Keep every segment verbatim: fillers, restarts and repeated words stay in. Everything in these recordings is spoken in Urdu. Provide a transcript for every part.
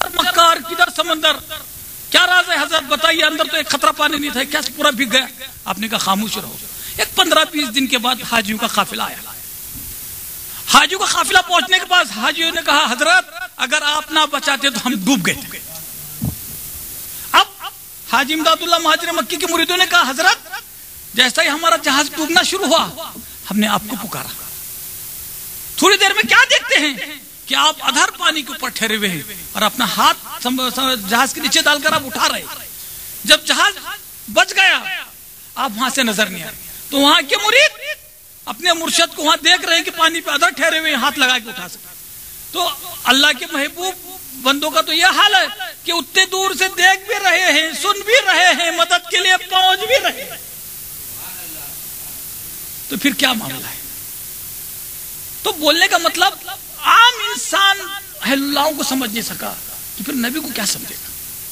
کدھر مکار کدھر سمندر، کیا راز ہے حضرت بتائیے، اندر تو ایک خطرہ پانی نہیں تھا، کیا پورا بھیگ گیا؟ آپ نے کہا خاموش رہو۔ ایک پندرہ بیس دن کے بعد حاجیوں کا قافلہ آیا۔ حاجیوں کا قافلہ پہنچنے کے بعد حاجیوں نے کہا حضرت اگر آپ نہ بچاتے تو ہم ڈوب گئے تھے۔ اب حاجی امداد اللہ مہاجر مکی کے مریدوں نے کہا حضرت جیسا ہی ہمارا جہاز ڈوبنا شروع ہوا ہم نے آپ کو پکارا، تھوڑی دیر میں کیا دیکھتے ہیں کہ آپ ادھر پانی کے اوپر ٹھہرے ہوئے ہیں اور اپنا ہاتھ جہاز کے نیچے ڈال کر آپ اٹھا رہے۔ جب جہاز بچ گیا آپ وہاں سے نظر نہیں آئے تو وہاں کے مرید اپنے مرشد کو وہاں دیکھ رہے ہیں کہ پانی پہ ادھر ٹھہرے ہوئے ہاتھ لگا کے اٹھا سکتے۔ تو اللہ کے محبوب بندوں کا تو یہ حال ہے کہ اتنے دور سے دیکھ بھی رہے ہیں، سن بھی رہے ہیں، مدد کے لیے پہنچ بھی رہے ہیں، تو پھر کیا معاملہ ہے؟ تو بولنے کا مطلب عام انسان اہل اللہ کو سمجھ نہیں سکا تو پھر نبی کو کیا سمجھے گا؟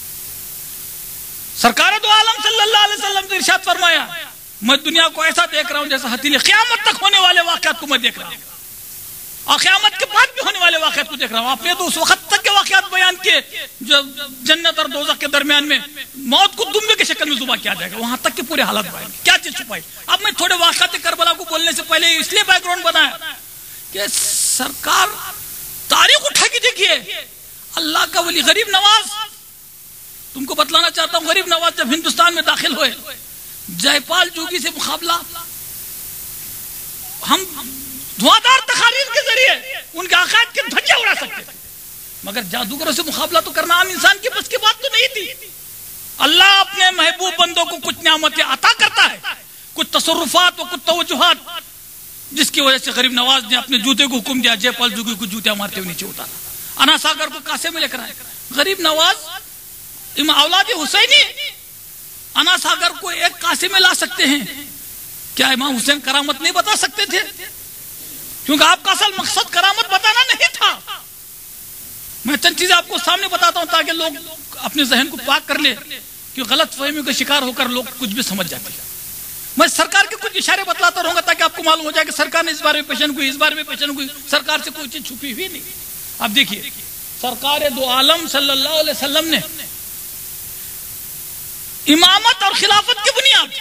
سرکار دو عالم صلی اللہ علیہ وسلم نے ارشاد فرمایا میں دنیا کو ایسا دیکھ رہا ہوں جیسا ہتھیلی، قیامت تک ہونے والے واقعات کو میں دیکھ رہا ہوں اور قیامت کے بعد بھی ہونے والے واقعات کو دیکھ رہا ہوں۔ آپ نے تو اس وقت تک کے واقعات بیان کیے جو جنت اور دوزخ کے درمیان میں موت کو دمبے کی شکل میں ذبح کیا جائے گا، وہاں تک کے پورے حالات بیان کیا چیز چھپائی۔ اب میں تھوڑے واقعات کربلا کو بولنے سے پہلے اس لیے بیک گراؤنڈ بنایا کہ سرکار تاریخ اٹھا کے دیکھیے، اللہ کا ولی غریب نواز، تم کو بتلانا چاہتا ہوں غریب نواز جب ہندوستان میں داخل ہوئے جے پال جوگی سے مقابلہ، ہم دھواں تقاریر کے ذریعے ان کے عقائد کے دھجے اڑا سکتے تھے، مگر جادوگروں سے مقابلہ تو کرنا عام انسان کی بس کی بات تو نہیں تھی۔ اللہ اپنے محبوب بندوں کو کچھ نعمتیں عطا کرتا ہے، کچھ تصرفات و کچھ توجہات، جس کی وجہ سے غریب نواز نے اپنے جوتے کو حکم دیا جے پال جوگی کو جوتے مارتے ہوئے نیچے اتارا، انا ساگر کو کاسے میں لے کر آئے۔ غریب نواز اولاد حسینی انا ساگر کو ایک کاسے میں لا سکتے ہیں، کیا امام حسین کرامت نہیں بتا سکتے تھے؟ کیونکہ آپ کا اصل مقصد کرامت بتانا نہیں تھا۔ میں چند چیزیں آپ کو سامنے بتاتا ہوں تاکہ لوگ اپنے ذہن کو پاک کر لیں کہ غلط فہمی کا شکار ہو کر لوگ کچھ بھی سمجھ جاتے ہیں۔ میں سرکار کے کچھ اشارے بتلاتا رہوں گا تاکہ آپ کو معلوم ہو جائے کہ سرکار نے اس بارے میں پیشن گوئی، اس بارے میں پیشن گوئی، سرکار سے کوئی چیز چھپی ہوئی نہیں۔ اب دیکھیے سرکار دو عالم صلی اللہ علیہ وسلم نے امامت اور خلافت کی بنیاد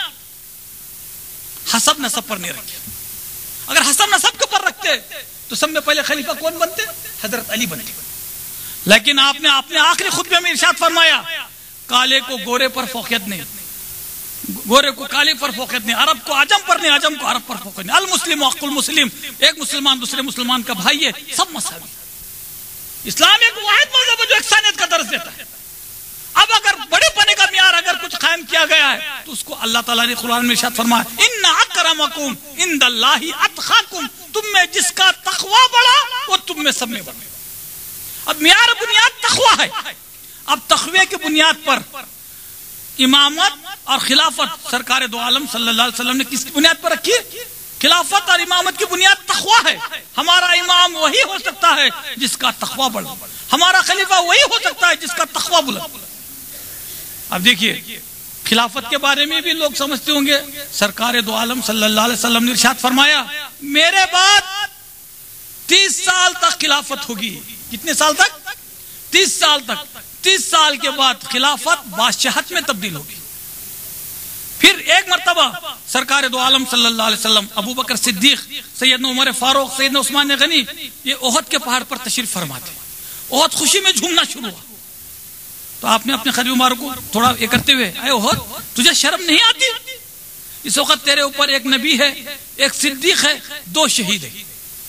حسب نسب پر نہیں رکھی۔ اگر حسب نسب کے پر رکھتے تو سب میں پہلے خلیفہ کون بنتے؟ حضرت علی بنتے۔ لیکن آپ نے اپنے آخری خطبے میں ارشاد فرمایا کالے کو گورے پر فوقیت نہیں، گورے کو کالے پر فوقیت نہیں، عرب کو عجم پر نہیں، عجم کو عرب پر فوقیت نہیں، المسلم حق المسلم، ایک مسلمان دوسرے مسلمان کا بھائی ہے، سب مساوی۔ اسلام ایک واحد مذہب ہے جو یکسانیت کا درس دیتا ہے۔ اب اگر بڑے پنے کا معیار اگر کچھ قائم کیا گیا ہے تو اس کو اللہ تعالیٰ نے قرآن میں ارشاد فرمایا ان اکرمکم عند اللہ اتقاکم، تم میں جس کا تقوی بڑا وہ تم میں سب میں بڑا۔ اب معیار بنیاد تقوی ہے۔ اب تقوی کی بنیاد پر امامت اور خلافت سرکار دو عالم صلی اللہ علیہ وسلم نے کس کی بنیاد پر رکھی؟ خلافت اور امامت کی بنیاد تقوی ہے۔ ہمارا امام وہی ہو سکتا ہے جس کا تقوی بڑا، ہمارا خلیفہ وہی ہو سکتا ہے جس کا تقوی بلند۔ اب دیکھیے خلافت کے بارے میں بھی لوگ سمجھتے ہوں گے، سرکار دو عالم صلی اللہ علیہ وسلم نے ارشاد فرمایا میرے بعد تیس سال تک خلافت ہوگی۔ کتنے سال تک؟ تیس سال تک۔ تیس سال کے بعد خلافت بادشاہت میں تبدیل ہوگی۔ پھر ایک مرتبہ سرکار دو عالم صلی اللہ علیہ وسلم ابو بکر صدیق، سیدنا عمر فاروق، سیدنا عثمان غنی یہ احد کے پہاڑ پر تشریف فرما تھے۔ احد خوشی میں جھومنا شروع ہوا تو آپ نے اپنے قریبی ماروں کو تھوڑا یہ کرتے ہوئے اے احد تجھے شرم نہیں آتی؟ اس وقت تیرے اوپر ایک نبی ہے، ایک صدیق ہے، دو شہید ہیں۔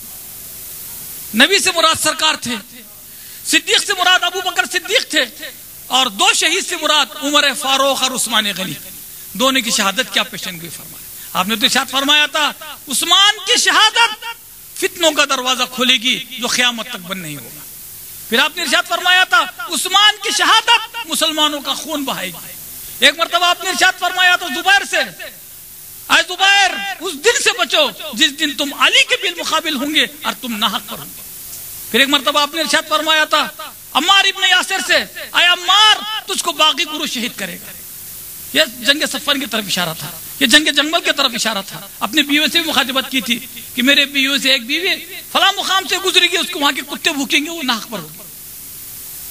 نبی سے مراد سرکار تھے، صدیق سے مراد ابو بکر صدیق تھے، اور دو شہید سے مراد عمر فاروق اور عثمان غنی۔ دونوں کی شہادت کیا پیشن گوئی فرمایا؟ آپ نے تو ارشاد فرمایا تھا عثمان کی شہادت فتنوں کا دروازہ کھولے گی جو قیامت تک بند نہیں ہوگا۔ پھر آپ نے ارشاد فرمایا تھا عثمان کی شہادت مسلمانوں کا خون بہائے گی۔ ایک مرتبہ آپ نے ارشاد فرمایا تھا زبیر سے اے زبیر اس دن سے بچو جس دن تم علی کے بالمقابل ہوں گے اور تم ناحق پر ہوں گے۔ پھر ایک مرتبہ آپ نے ارشاد فرمایا تھا عمار ابن یاسر سے اے عمار تجھ کو باقی گروہ شہید کرے گا۔ یہ جنگ صفین کی طرف اشارہ تھا، یہ جنگ جنگل کی طرف اشارہ تھا۔ اپنے بیوی سے بھی مخاطبت کی تھی کہ میرے بیوی سے ایک بیوی فلاں مقام سے گزرے گی، اس کو وہاں کے کتے بھوکیں گے، وہ ناحق پر ہوگی۔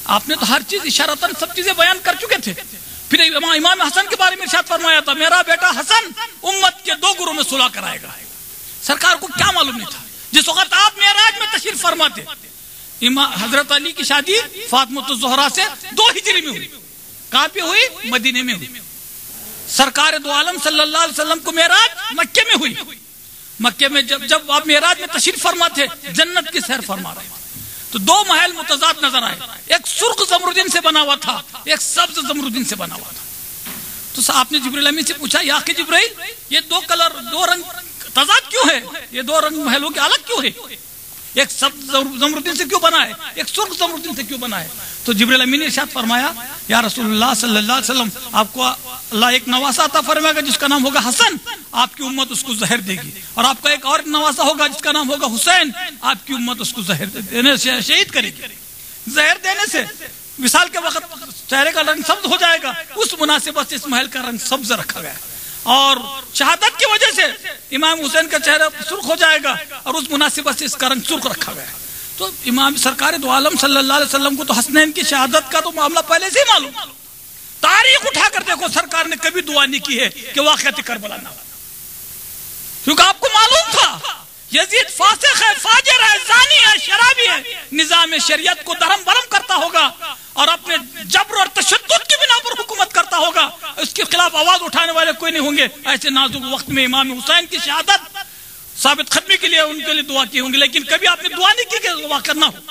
آپ نے تو ہر چیز اشارتاً سب چیزیں بیان کر چکے تھے. پھر امام حسن کے بارے میں ارشاد فرمایا تھا میرا بیٹا حسن امت کے دو گروہ میں صلح کرائے گا. سرکار کو کیا معلوم نہیں تھا جس وقت آپ معراج میں تشریف فرماتے امام حضرت علی کی شادی فاطمہ الزہرا سے دو ہجری میں ہوئی. کہاں پہ ہوئی؟ مدینے میں ہوئی. سرکار دو عالم صلی اللہ علیہ وسلم کو معراج مکے میں ہوئی. مکے میں جب جب آپ معراج میں تشریف فرما تھے جنت کی سیر فرما رہے تو دو محل متضاد نظر آئے. ایک سرخ زمردین سے بنا ہوا تھا, ایک سبز زمردین سے بنا ہوا تھا. تو آپ نے جبرائیل امین سے پوچھا یا کہ جبرائیل یہ دو کلر دو رنگ تضاد کیوں ہے؟ یہ دو رنگ محلوں کے الگ کیوں ہے؟ ایک سبز زمردین سے کیوں بنا ہے, ایک سرخ زمردین سے کیوں بنا ہے؟ تو جبرائیل امین نے ارشاد فرمایا یا رسول اللہ صلی اللہ علیہ وسلم آپ کو اللہ ایک نواسا عطا فرمائے گا جس کا نام ہوگا حسن, آپ کی امت اس کو زہر دے گی. اور آپ کا ایک اور نواسا ہوگا جس کا نام ہوگا حسین, آپ کی امت اس کو زہر دینے سے شہید کرے گی. زہر دینے سے وصال کے وقت چہرے کا رنگ سبز ہو جائے گا, اس مناسبت سے اس محل کا رنگ سبز رکھا گیا. اور شہادت کی وجہ سے امام حسین کا چہرہ سرخ ہو جائے گا اور اس مناسبت سے اس کا رنگ سرخ رکھا گیا. تو امام سرکار دو عالم صلی اللہ علیہ وسلم کو تو حسنین کی شہادت کا تو معاملہ پہلے سے ہی معلوم. تاریخ اٹھا کر دیکھو سرکار نے کبھی دعا نہیں کی ہے کہ واقعات کربلا نہ ہو, کیونکہ آپ کو معلوم تھا یزید فاسق ہے, فاجر ہے, زانی ہے, شرابی ہے, نظام شریعت کو درم برم کرتا ہوگا اور اپنے جبر اور تشدد کی بنا پر حکومت کرتا ہوگا. اس کے خلاف آواز اٹھانے والے کوئی نہیں ہوں گے. ایسے نازک وقت میں امام حسین کی شہادت ثابت ختمی کے لیے ان کے لیے دعا کی ہوں گی, لیکن کبھی آپ نے دعا نہیں کی کہ واقعہ نہ ہو.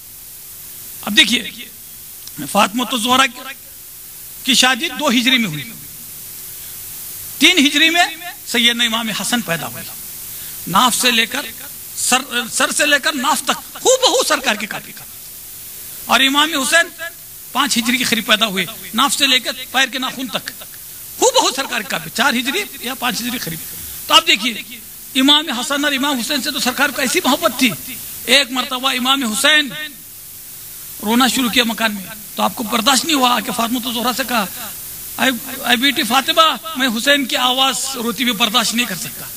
اب دیکھیے فاطمہ الزہرا کی شادی دو ہجری میں ہوئی. تین ہجری میں سیدنا امام حسن پیدا ہوئے. ناف سے لے کر سر, سر سے لے کر ناف تک ہو بہو سرکار کی کاپی کا. اور امام حسین پانچ ہجری کے قریب پیدا ہوئے, ناف سے لے کر پیر کے ناخن تک ہو بہو سرکار کی کاپی, چار ہجری یا پانچ ہجری قریب. تو آپ دیکھیے امام حسن اور امام حسین سے تو سرکار کو ایسی محبت تھی. ایک مرتبہ امام حسین رونا شروع کیا مکان میں, تو آپ کو برداشت نہیں ہوا کہ فاطمہ الزہرا سے کہا اے, اے بیٹی فاطمہ میں حسین کی آواز روتی ہوئی برداشت نہیں کر سکتا.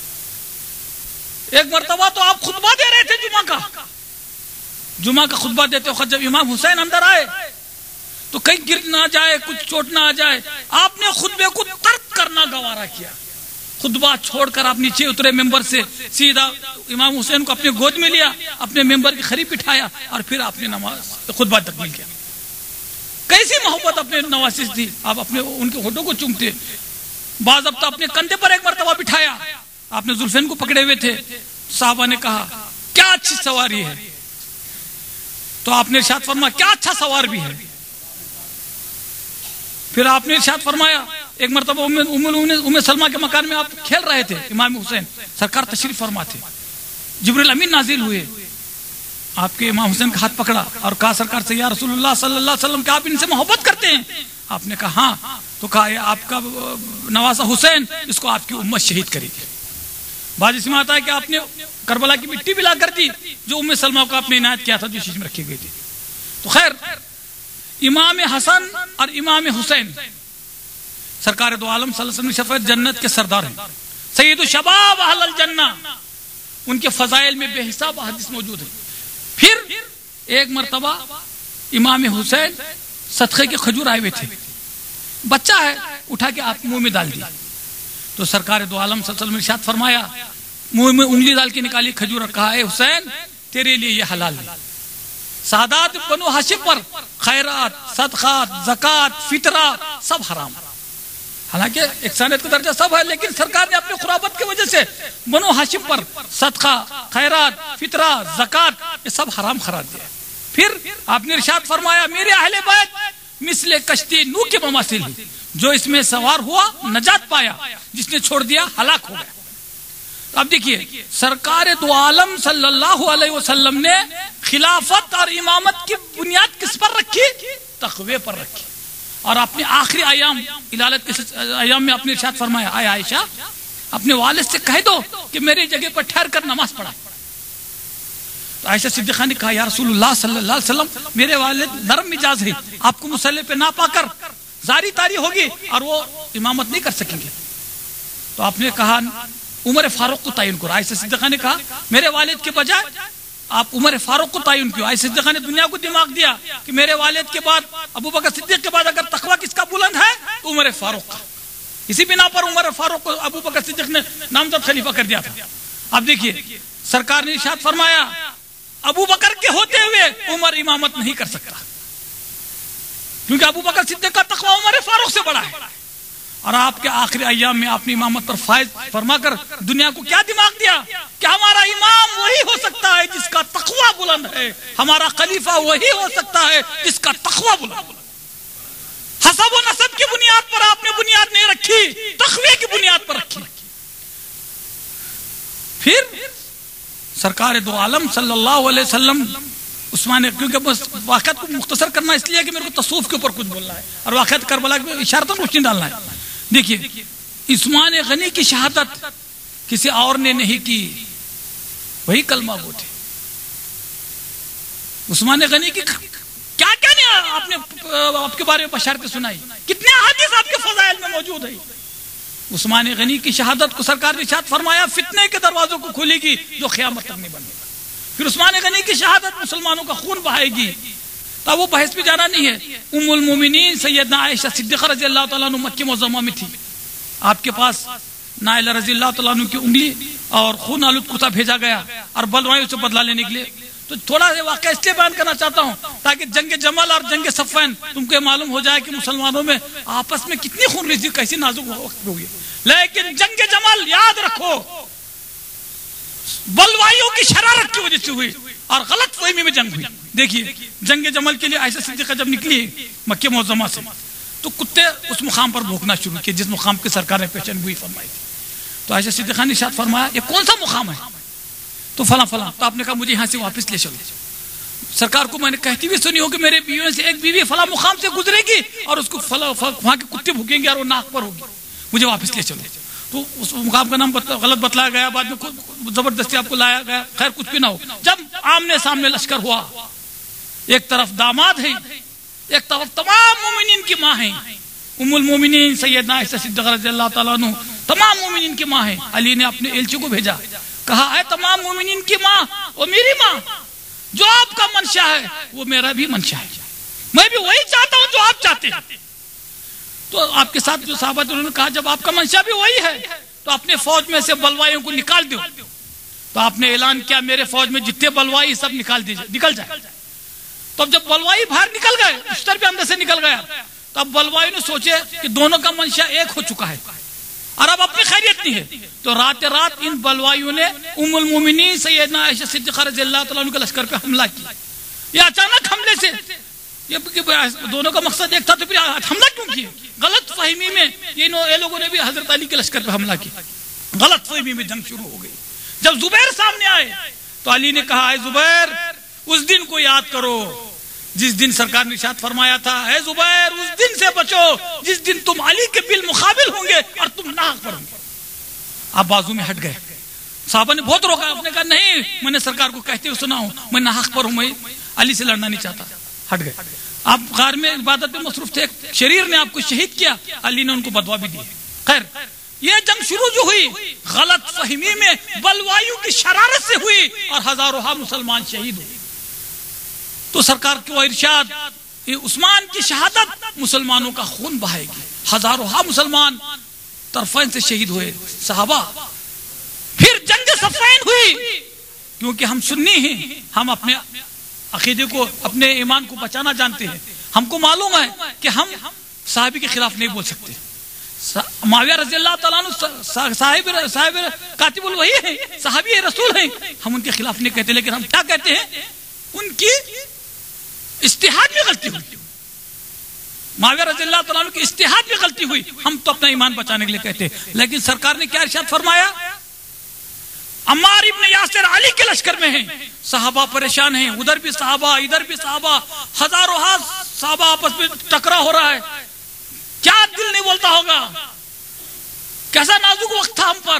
ایک مرتبہ تو آپ خطبہ دے رہے تھے جمعہ کا, جمعہ کا خطبہ دیتے وقت جب امام حسین اندر آئے تو کہیں گر نہ جائے, کچھ چوٹ نہ آ جائے, آپ نے خطبے کو ترک کرنا گوارا کیا. خطبہ چھوڑ کر آپ نیچے اترے ممبر سے, سیدھا امام حسین کو اپنے گود میں لیا, اپنے ممبر کے قریب بٹھایا اور پھر آپ نے نماز خطبہ تکمیل کیا. کیسی محبت اپنے نواسے تھی, آپ اپنے ان کے ہونٹوں کو چومتے. بعض اب تو اپنے کندھے پر ایک مرتبہ بٹھایا, آپ نے زلفین کو پکڑے ہوئے تھے. صحابہ نے کہا کیا اچھی سواری ہے, تو آپ نے ارشاد فرمایا کیا اچھا سوار بھی ہے. پھر آپ نے ارشاد فرمایا ایک مرتبہ ام سلمہ کے مکان میں آپ کھیل رہے تھے, امام حسین سرکار تشریف فرما تھے. جبرائیل امین نازل ہوئے, آپ کے امام حسین کا ہاتھ پکڑا اور کہا سرکار سے یا رسول اللہ صلی اللہ علیہ وسلم کہ آپ ان سے محبت کرتے ہیں؟ آپ نے کہا ہاں. تو کہا آپ کا نواسا حسین, اس کو آپ کی امت شہید کرے گی. بعض اس میں آتا ہے کہ آپ نے کربلا کی مٹی بھی لا کر دی جو ام سلمہ کو آپ نے عنایت کیا تھا, جو شیش میں رکھی گئی تھی. تو خیر امام حسن اور امام حسین سرکار دو عالم صلی اللہ علیہ وسلم شفاعت جنت کے سردار ہیں, سید الشباب اہل الجنہ. ان کے فضائل میں بے حساب حدیث موجود ہے. پھر ایک مرتبہ امام حسین صدقے کے کھجور آئے ہوئے تھے, بچہ ہے اٹھا کے آپ منہ میں ڈال دیا. تو سرکار دو عالم صلی اللہ علیہ وسلم نے ارشاد فرمایا, منہ میں انگلی ڈال کے نکالی کھجور, رکھا اے حسین تیرے لیے یہ حلال ہے. سادات بنو ہاشم پر خیرات, صدقات, زکات, فطرہ سب حرام. حالانکہ احسانیت کا درجہ سب ہے, لیکن سرکار نے اپنے قرابت کی وجہ سے بنو ہاشم پر صدقہ, خیرات, فطرہ, زکات یہ سب حرام قرار دیا. پھر آپ نے ارشاد فرمایا میرے اہل بیت مثل کشتی نوح کے مماثل ہیں, جو اس میں سوار ہوا نجات پایا, جس نے چھوڑ دیا ہلاک ہو گیا. اب دیکھیے سرکار دو عالم صلی اللہ علیہ وسلم نے خلافت اور امامت کی بنیاد کس پر رکھی؟ تقوی پر رکھی. اور اپنے آخری ایام علالت کے ایام میں اپنے ارشاد فرمایا اے عائشہ اپنے والد سے کہہ دو کہ میری جگہ پر ٹھہر کر نماز پڑھا. تو عائشہ صدیقہ نے کہا یا رسول اللہ صلی اللہ علیہ وسلم میرے والد نرم مزاج ہے, آپ کو مصلی پہ نہ پا کر زاری تاری ہوگی اور وہ امامت نہیں کر سکیں گے. تو آپ نے کہا عمر فاروق کو تعین کرو. عائشہ صدیقہ نے کہا میرے والد کے بجائے آپ عمر فاروق کو تعین کیوں؟ عائشہ صدیقہ نے دنیا کو دماغ دیا کہ میرے والد کے بعد ابو بکر صدیق کے بعد اگر تقوی کس کا بلند ہے تو عمر فاروق کا. اسی بنا پر عمر فاروق کو ابو بکر صدیق نے نامزد خلیفہ کر دیا تھا. اب دیکھیے سرکار نے ارشاد فرمایا ابو بکر کے ہوتے ہوئے عمر امامت نہیں کر سکتا، کیونکہ ابو بکر صدیق کا تقوی عمر فاروق سے بڑا ہے. اور آپ کے آخری ایام میں اپنی امامت پر فائز فرما کر دنیا کو کیا دماغ دیا کہ ہمارا امام وہی ہو سکتا ہے جس کا تقوی بلند ہے، ہمارا خلیفہ وہی ہو سکتا ہے جس کا تقوی بلند. حسب و نسب کی بنیاد پر آپ نے بنیاد نہیں رکھی، تقوی کی بنیاد پر رکھی. پھر سرکار دو عالم صلی اللہ علیہ وسلم عثمان، کیونکہ بس واقعات کو مختصر کرنا اس لیے کہ میرے کو تصوف کے اوپر کچھ بولنا ہے اور واقعات کربلا کے اشارتاً روشنی ڈالنا ہے. دیکھیے عثمان غنی کی شہادت کسی اور نے نہیں کی، وہی کلمہ گو تھے. عثمان غنی کی کیا کیا نہیں آپ نے آپ کے بارے میں بشارتیں سنائی، کتنے احادیث آپ کے فضائل میں موجود ہیں. عثمان غنی کی شہادت کو سرکار نے ارشاد فرمایا فتنے کے دروازوں کو کھولے گی جو قیامت تک نہیں بنے گا. پھر عثمان غنی کی شہادت مسلمانوں کا خون بہائے گی. تو وہ بحث پہ جانا نہیں ہے. ام المومنین سیدنا عائشہ صدیقہ رضی اللہ تعالیٰ عنہ مکہ معظمہ میں تھی. آپ کے پاس نائلہ رضی اللہ تعالیٰ عنہ کی انگلی اور خون آلود کتا بھیجا گیا اور بلوائیوں سے بدلہ لینے کے لیے. تو تھوڑا سا واقعہ اس لیے بیان کرنا چاہتا ہوں تاکہ جنگ جمل اور جنگ صفین تم کو معلوم ہو جائے کہ مسلمانوں میں آپس میں کتنی خون ریزی کیسی نازک وقت ہوئی. لیکن جنگ جمل یاد رکھو بلوائیوں کی شرارت کی وجہ سے ہوئی اور غلط فہمی میں جنگ ہوئی. دیکھیے جنگ جمل کے لیے عائشہ صدیقہ جب نکلی مکہ معظمہ سے تو کتے اس مقام پر بھونکنا شروع کیے جس مقام کی سرکار نے پیشن گوئی فرمائی تھی. تو عائشہ صدیقہ نے ارشاد فرمایا یہ کون سا مقام ہے؟ تو فلاں فلاں. تو آپ نے کہا مجھے یہاں سے واپس لے چلو. سرکار کو میں نے کہتی بھی سنی ہو کہ میرے بیویوں سے ایک بیوی فلاں مقام سے گزرے گی اور اس کو فلاں وہاں کے کتے بھوکیں گے اور وہ ناک پر ہوگی، مجھے واپس لے چلو. تو اس مقام کا نام غلط بتلایا گیا، بعد میں زبردستی آپ کو لایا گیا. خیر کچھ بھی نہ ہو. جب آمنے سامنے لشکر ہوا، ایک طرف داماد ہے، ایک طرف تمام مومنین کی ماں ہیں. ام المومنین سیدنا عائشہ صدیقہ رضی اللہ تعالیٰ عنہ تمام مومنین کی ماں ہیں. علی نے اپنے ایلچی کو بھیجا، کہا اے تمام مومنین کی ماں وہ میری ماں، جو آپ کا منشا ہے وہ میرا بھی منشا ہے، میں بھی وہی چاہتا ہوں جو آپ چاہتے ہیں. تو آپ کے ساتھ جو صحابہ انہوں نے کہا جب آپ کا منشا بھی وہی ہے تو اپنے فوج میں سے بلوائیوں کو نکال دو. تو آپ نے اعلان کیا میرے فوج میں جتنے بلوائی سب نکال دیجئے، نکل جائے. تو اب جب بلوائی باہر نکل گئے، اشتر بھی اندر سے نکل گیا، تو اب بلوائی نے سوچے کہ دونوں کا منشا ایک ہو چکا ہے اور اب اپنی خیریت نہیں ہے. تو رات رات ان بلوائیوں نے ام المومنین سیدنا عائشہ صدیقہ رضی اللہ تعالیٰ عنہ کے لشکر پہ حملہ کیا. یہ اچانک حملے سے یہ دونوں کا مقصد ایک تھا، تو پھر حملہ کیوں کیے؟ غلط فہمی میں یہ لوگوں نے بھی حضرت علی کے لشکر پہ حملہ کیا. غلط فہمی میں جنگ شروع ہو گئی. جب زبیر سامنے آئے تو علی نے کہا اے زبیر اس دن کو یاد کرو جس دن سرکار نے ارشاد فرمایا تھا اے زبیر اس دن سے بچو جس دن تم علی کے بالمقابل ہوں گے اور تم ناحق پر ہوں گے. آپ بازو میں ہٹ گئے. صحابہ نے بہت روکا، آپ نے کہا نہیں میں نے سرکار کو کہتے ہوئے سنا ہوں میں ناحق پر ہوں، میں علی سے لڑنا نہیں چاہتا. ہٹ گئے. آپ غار میں عبادت میں مصروف تھے، شریر نے آپ کو شہید کیا، علی نے ان کو بدوا بھی دی. خیر یہ جنگ شروع جو ہوئی غلط فہمی میں بلوائیوں کی شرارت سے ہوئی اور ہزاروں مسلمان شہید ہوئے. تو سرکار کو ارشاد عثمان کی شہادت مسلمانوں کا خون بہائے گی. ہزاروں مسلمان طرفین سے شہید ہوئے صحابہ. پھر جنگ صفین ہوئی، کیونکہ ہم سنی ہیں، ہم اپنے عقیدے کو اپنے ایمان کو بچانا جانتے ہیں. ہم کو معلوم ہے کہ ہم صحابی کے خلاف نہیں بول سکتے. معاویہ رضی اللہ تعالیٰ عنہ صاحب صاحب کاتب الوحی ہیں، صحابی رسول ہیں، ہم ان کے خلاف نہیں کہتے. لیکن ہم کیا کہتے ہیں ان کی اجتہاد میں غلطی ہوئی. معاویہ رضی اللہ تعالیٰ عنہ کی اجتہاد میں غلطی ہوئی، ہم تو اپنا ایمان بچانے کے لیے کہتے ہیں. لیکن سرکار نے کیا ارشاد فرمایا؟ عمار ابن یاسر علی کے لشکر میں ہیں، صحابہ پریشان ہیں، ادھر بھی صحابہ ادھر بھی صحابہ، ہزاروں صحابہ آپس میں ٹکرا ہو رہا ہے. کیا دل نہیں بولتا ہوگا؟ کیسا نازک وقت تھا ہم پر.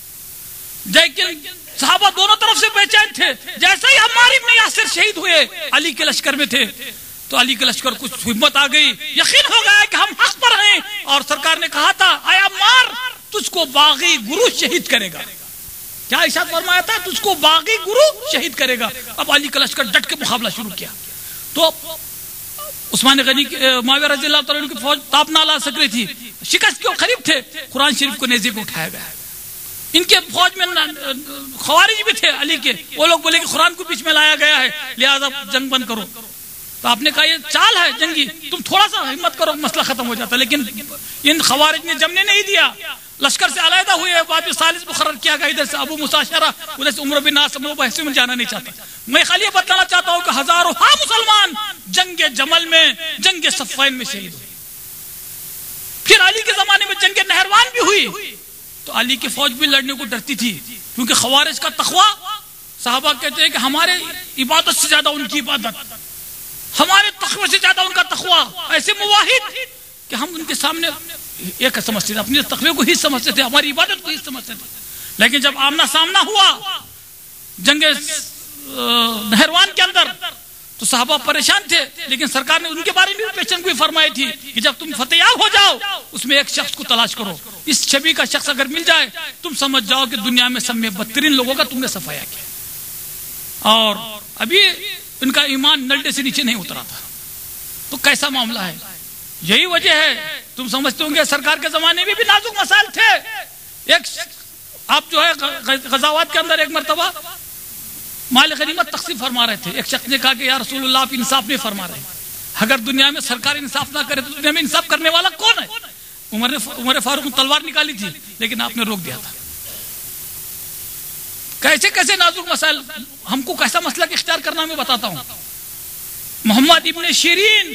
لیکن صحابہ دونوں طرف سے بے چین تھے. جیسے ہی عمار ابن یاسر شہید ہوئے علی کے لشکر میں تھے تو علی کے لشکر کچھ ہمت آ گئی، یقین ہو گیا کہ ہم حق پر ہیں. اور سرکار نے کہا تھا اے عمار تجھ کو باغی گروہ شہید کرے گا. کیا ارشاد فرمایا تھا؟ تجھ کو باغی گرو شہید کرے گا. اب علی کا لشکر ڈٹ کے مقابلہ شروع کیا. تو عثمان غنی معاویہ رضی اللہ تعالیٰ عنہ کی فوج تاپ نہ لا سک رہی تھی, شکست کے قریب تھے. قرآن شریف کو نیزے کو اٹھایا گیا. ان کے فوج میں خوارج بھی تھے علی کے, وہ لوگ بولے کہ قرآن کو بیچ میں لایا گیا ہے لہذا جنگ بند کرو. تو آپ نے کہا یہ چال ہے جنگی, تم تھوڑا سا ہمت کرو مسئلہ ختم ہو جاتا. لیکن ان خوارج نے جمنے نہیں دیا, لشکر سے علیحدہ ہوئے. واپس ثالث مقرر کیا گیا, ادھر سے ابو موسیٰ ادھر سے عمر بن عاص. میں بحث میں جانا نہیں چاہتا, میں خالی یہ بتانا چاہتا ہوں کہ ہزاروں ہاں مسلمان جنگ جمل میں, جنگ صفین میں شہید ہوئے. پھر علی کے زمانے میں جنگ نہروان بھی ہوئی. تو علی کی فوج بھی لڑنے کو ڈرتی تھی کیونکہ خوارج کا تقویٰ, صحابہ کہتے ہیں کہ ہمارے عبادت سے زیادہ ان کی عبادت, ہمارے تقوی سے زیادہ ان کا تقویٰ. ایسے مواحد کہ ہم ان کے سامنے ایک سمجھتے تھے, اپنے تقوی کو ہی سمجھتے تھے, ہماری عبادت کو ہی سمجھتے تھے. لیکن جب آمنا سامنا ہوا جنگ نہروان کے اندر تو صحابہ پریشان تھے. لیکن سرکار نے ان کے بارے میں پیشن گوئی فرمائی تھی کہ جب تم فتح یاب ہو جاؤ اس میں ایک شخص کو تلاش کرو, اس چھبی کا شخص اگر مل جائے تم سمجھ جاؤ کہ دنیا میں سب میں بدترین لوگوں کا تم نے صفایا کیا. اور ابھی ان کا ایمان نلڈے سے نیچے نہیں اترا تھا. تو کیسا معاملہ ہے؟ یہی وجہ ہے. تم سمجھتے ہوں گے سرکار کے زمانے میں بھی نازک مسائل تھے. ایک آپ جو ہے غزوات کے اندر ایک مرتبہ مال غنیمت تقسیم فرما رہے تھے. ایک شخص نے کہا کہ یا رسول اللہ آپ انصاف نہیں فرما رہے, اگر دنیا میں سرکار انصاف نہ کرے تو دنیا میں انصاف کرنے والا کون ہے؟ عمر نے عمر فاروق نے تلوار نکالی تھی لیکن آپ نے روک دیا تھا. کیسے کیسے نازک مسائل, ہم کو کیسا مسلک اختیار کرنا میں بتاتا ہوں. محمد ابن شیرین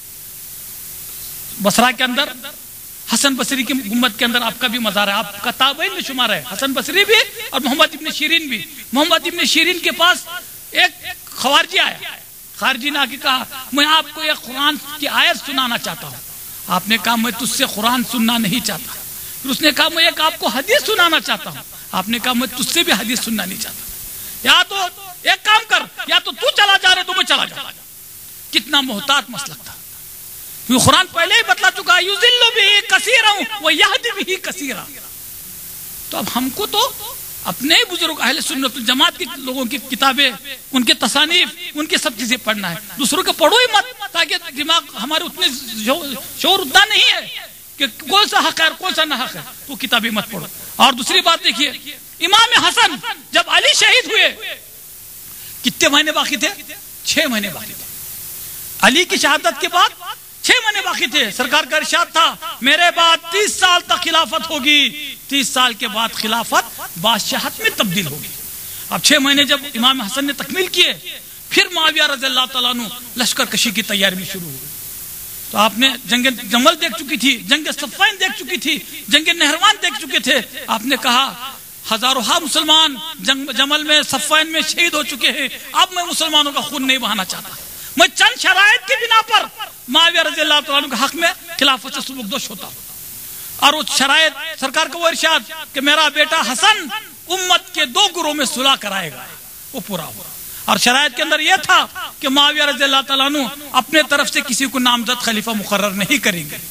بصرہ کے اندر, حسن بصری کی گنبد کے اندر آپ کا بھی مزار ہے, آپ کا تابعین میں شمار ہے, حسن بصری بھی اور محمد ابن شیرین بھی. محمد ابن شیرین کے پاس ایک خوارجی آیا, خارجی نے آ کے کہا میں آپ کو ایک قرآن کی آیت سنانا چاہتا ہوں. آپ نے کہا میں تجھ سے قرآن سننا نہیں چاہتا. پھر اس نے کہا میں ایک آپ کو حدیث سنانا چاہتا ہوں. آپ نے کہا میں تجھ سے بھی حدیث سننا نہیں چاہتا. یا تو ایک کام کر, یا تو تو چلا جا رہے تو میں چلا جا. کتنا محتاط مسلک تھا, کیونکہ قرآن پہلے ہی بتلا چکا ہے یضل بہ کثیرا ویہدی بہ کثیرا. تو اب ہم کو تو اپنے بزرگ اہل سنت الجماعت کی لوگوں کی کتابیں, ان کے تصانیف, ان کی سب چیزیں پڑھنا ہے. دوسروں کے پڑھو ہی مت, تاکہ دماغ ہمارے اتنے شعور اتنا نہیں ہے کہ کون سا حق ہے اور کون سا نہ حق ہے, تو کتابیں مت پڑھو. اور دوسری بات دیکھیے, امام حسن جب علی شہید ہوئے کتنے مہینے باقی تھے؟ چھ مہینے باقی تھے. علی کی شہادت کے بعد چھ مہینے باقی تھے. سرکار کا ارشاد تھا میرے بعد تیس سال تک خلافت ہوگی, تیس سال کے بعد خلافت بادشاہت میں تبدیل ہوگی. اب چھ مہینے جب امام حسن نے تکمیل کیے, پھر معاویہ رضی اللہ تعالیٰ عنہ لشکر کشی کی تیاری میں شروع ہوئی. تو آپ نے جنگ جمل دیکھ چکی تھی, جنگ صفین دیکھ چکی تھی, جنگ نہروان دیکھ چکے تھے. آپ نے کہا ہزاروں ہاں مسلمان جنگ جمل میں صفین میں شہید ہو چکے ہیں, اب میں مسلمانوں کا خون نہیں بہانا چاہتا. میں چند شرائط کی بنا پر معاویہ رضی اللہ تعالیٰ عنہ کے حق میں خلافت سے سبکدوش ہوتا ہوں. اور وہ شرائط سرکار کا وہ ارشاد کہ میرا بیٹا حسن امت کے دو گروہ میں صلح کرائے گا, وہ پورا ہوا. اور شرائط کے اندر یہ تھا کہ معاویہ رضی اللہ تعالیٰ عنہ اپنے طرف سے کسی کو نامزد خلیفہ مقرر نہیں کریں گے.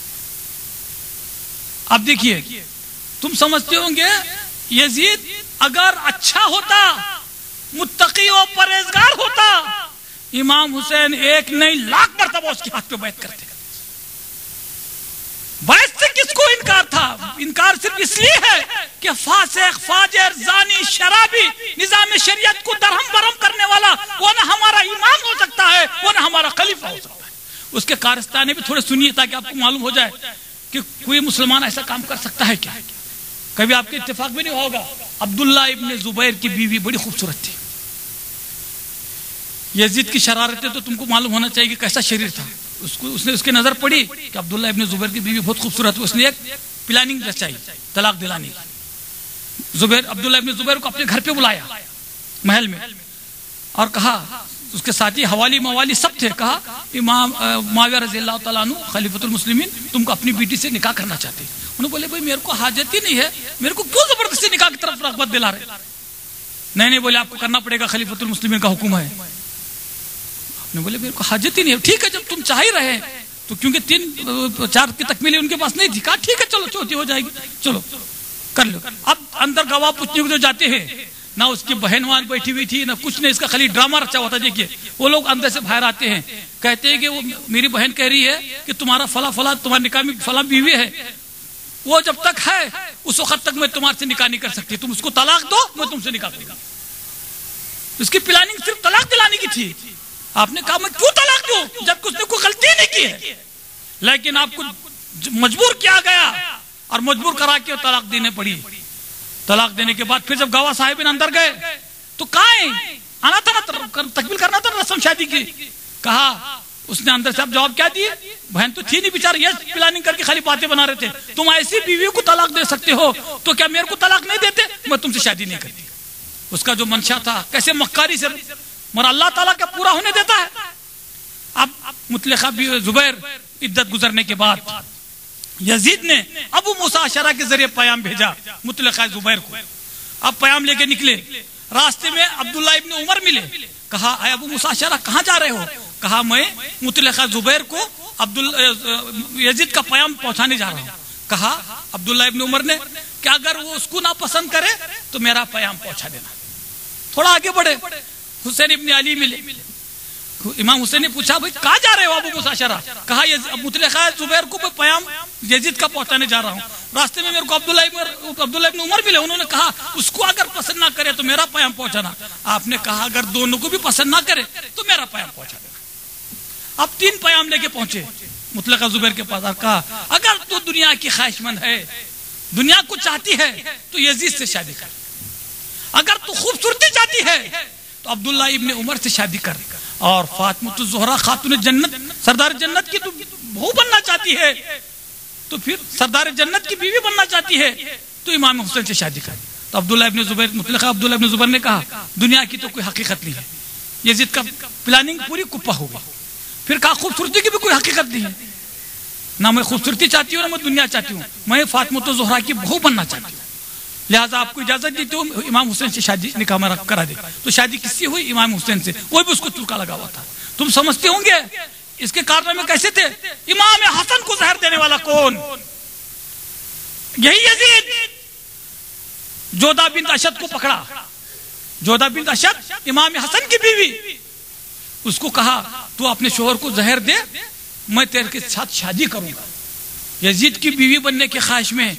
اب دیکھیے, تم سمجھتے ہوں گے یزید اگر اچھا ہوتا, متقی و پرہیزگار ہوتا, امام حسین ایک نہیں لاکھ مرتبہ اس کے ہاتھ پہ بیعت کرتے. بیعت سے کس کو انکار تھا؟ انکار صرف اس لیے ہے کہ فاسق, فاجر, زانی, شرابی نظام شریعت کو درہم برہم کرنے والا وہ نہ ہمارا امام ہو سکتا ہے, وہ نہ ہمارا خلیفہ ہو سکتا ہے. اس کے کارستانے بھی تھوڑے سنیے تاکہ آپ کو معلوم ہو جائے کہ کوئی مسلمان ایسا کام کر سکتا ہے کیا. کبھی آپ کے اتفاق بھی نہیں ہوگا. عبداللہ ابن زبیر کی بیوی بڑی خوبصورت تھی. یزید کی شرارتیں تو تم کو معلوم ہونا چاہیے کہ کیسا شریر تھا. اس کو اس نے اس کی نظر پڑی کہ عبداللہ ابن زبیر کی بیوی بہت خوبصورت ہے. اس نے ایک پلاننگ رچائی طلاق دلانے کی. زبیر عبداللہ ابن زبیر کو اپنے گھر پہ بلایا محل میں اور کہا, اس کے ساتھی حوالی موالی سب تھے, کہا امام معاویہ رضی اللہ تعالیٰ عنہ خلیفۃ المسلمین تم کو اپنی بیٹی سے نکاح کرنا چاہتے ہیں. انہوں بولے بھائی میرے کو حاجت ہی نہیں ہے, میرے کو کیوں زبردستی نکاح کی طرف رغبت دلا رہے؟ نہیں نہیں بولے آپ کو کرنا پڑے گا, خلیفۃ المسلمین کا حکم ہے. نے بولے میرے کو حاجت ہی نہیں ہے. ٹھیک ہے جب تم چاہ ہی رہے تو, کیونکہ تین چار کی تکمیل ان کے پاس نہیں تھی, کہا ٹھیک ہے چلو چوتھی ہو جائے گی, چلو کر لو. اب اندر گواہ پوچھنے کو جو جاتے ہیں نہ اس کی بہن وہاں بیٹھی ہوئی تھی نہ کچھ نہیں, اس کا خالی ڈرامہ رچا ہوا تھا. دیکھیے وہ لوگ اندر سے باہر آتے ہیں, کہتے ہیں کہ وہ میری بہن کہہ رہی ہے کہ تمہارا فلاں فلاں تمہارے نکاح میں فلاں بیوی ہے, وہ جب تک ہے اس وقت تک میں تمہارے سے نکاح نہیں کر سکتی, تم اس کو طلاق دو میں تم سے نکاح کروں. اس کی پلاننگ صرف طلاق دلانے کی تھی. آپ نے کہا میں کیوں طلاق دوں جبکہ اس نے کوئی غلطی نہیں کی ہے, لیکن آپ کو مجبور کیا گیا اور مجبور کرا کے طلاق دینے پڑی. طلاق دینے کے بعد پھر جب گواہ صاحبین اندر گئے تو کہاں آنا تھا نا, تکمیل کرنا تھا رسم شادی کی. کہا اس نے اندر سے اب جواب کیا دیے, بہن تو تھی نہیں بیچارہ, یہ پلاننگ کر کے خالی باتیں بنا رہے تھے, تم ایسی بیوی کو طلاق دے سکتے ہو تو کیا میرے کو طلاق نہیں دیتے, میں تم سے شادی نہیں کرتی. اس کا جو منشا تھا کیسے مکاری سے مگر اللہ تعالیٰ کا پورا ہونے دیتا ہے. اب مطلقہ بھی زبیر عدت گزرنے کے بعد یزید نے ابو موسیٰ اشعری کے ذریعے پیام بھیجا مطلقہ زبیر کو. اب پیام لے کے نکلے, راستے میں عبداللہ ابن عمر ملے. کہا اے ابو موسیٰ اشعری کہاں جا رہے ہو؟ کہا میں مطلقہ زبیر کو عبد یزید کا پیام پہنچانے جا رہا ہوں. کہا عبداللہ ابن عمر نے کہ اگر وہ اس کو ناپسند کرے تو میرا پیام پہنچا دینا. تھوڑا آگے بڑھے, حسین ابن علی ملے. امام حسین نے پوچھا بھائی کہاں جا رہے ہو ابو موسیٰ اشعری؟ کہا مطلقہ زبیر کو میں پیام یزید کا پہنچانے جا رہا ہوں, راستے میں میرے کو عبداللہ ابن عبداللہ ابن عمر ملے, انہوں نے کہا اس کو اگر پسند نہ کرے تو میرا پیام پہنچانا. آپ نے کہا اگر دونوں کو بھی پسند نہ کرے تو میرا پیام پہنچا دینا. اب تین پیام لے کے پہنچے مطلقہ زبیر کے پاس. کہا اگر تو دنیا کی خواہش مند ہے, دنیا کو چاہتی ہے تو یزید سے شادی کر, اگر تو خوبصورتی چاہتی ہے تو عبداللہ ابن عمر سے شادی کر, اور فاطمہ الزہرا خاتون جنت سردار جنت کی تو بہو بننا چاہتی ہے تو پھر سردار جنت کی بیوی بننا چاہتی ہے تو امام حسین سے شادی کر. تو عبداللہ ابن زبیر مطلقہ عبداللہ ابن زبیر نے کہا دنیا کی تو کوئی حقیقت نہیں ہے, یزید کا پلاننگ پوری کپا ہوگا. پھر کہا خوبصورتی کی بھی کوئی حقیقت نہیں ہے, نہ میں خوبصورتی چاہتی ہوں نہ میں دنیا چاہتی ہوں, میں فاطمہ الزہرا کی بہو بننا چاہتی ہوں, لہٰذا آپ کو اجازت دیتے ہو امام حسین سے شادی نکاح میں کرا دے. تو شادی کس سے ہوئی؟ امام حسین سے. وہ بھی اس کو چلکا لگا ہوا تھا. تم سمجھتے ہوں گے اس کے کارنامے کیسے تھے. امام حسن کو زہر دینے والا کون؟ یہی یزید. جودہ بنت اشد کو پکڑا, جودہ بنت اشد امام حسن کی بیوی, اس کو کہا تو اپنے شوہر کو زہر دے, میں تیرے کے ساتھ شادی کروں گا. یزید کی بیوی بننے کی خواہش میں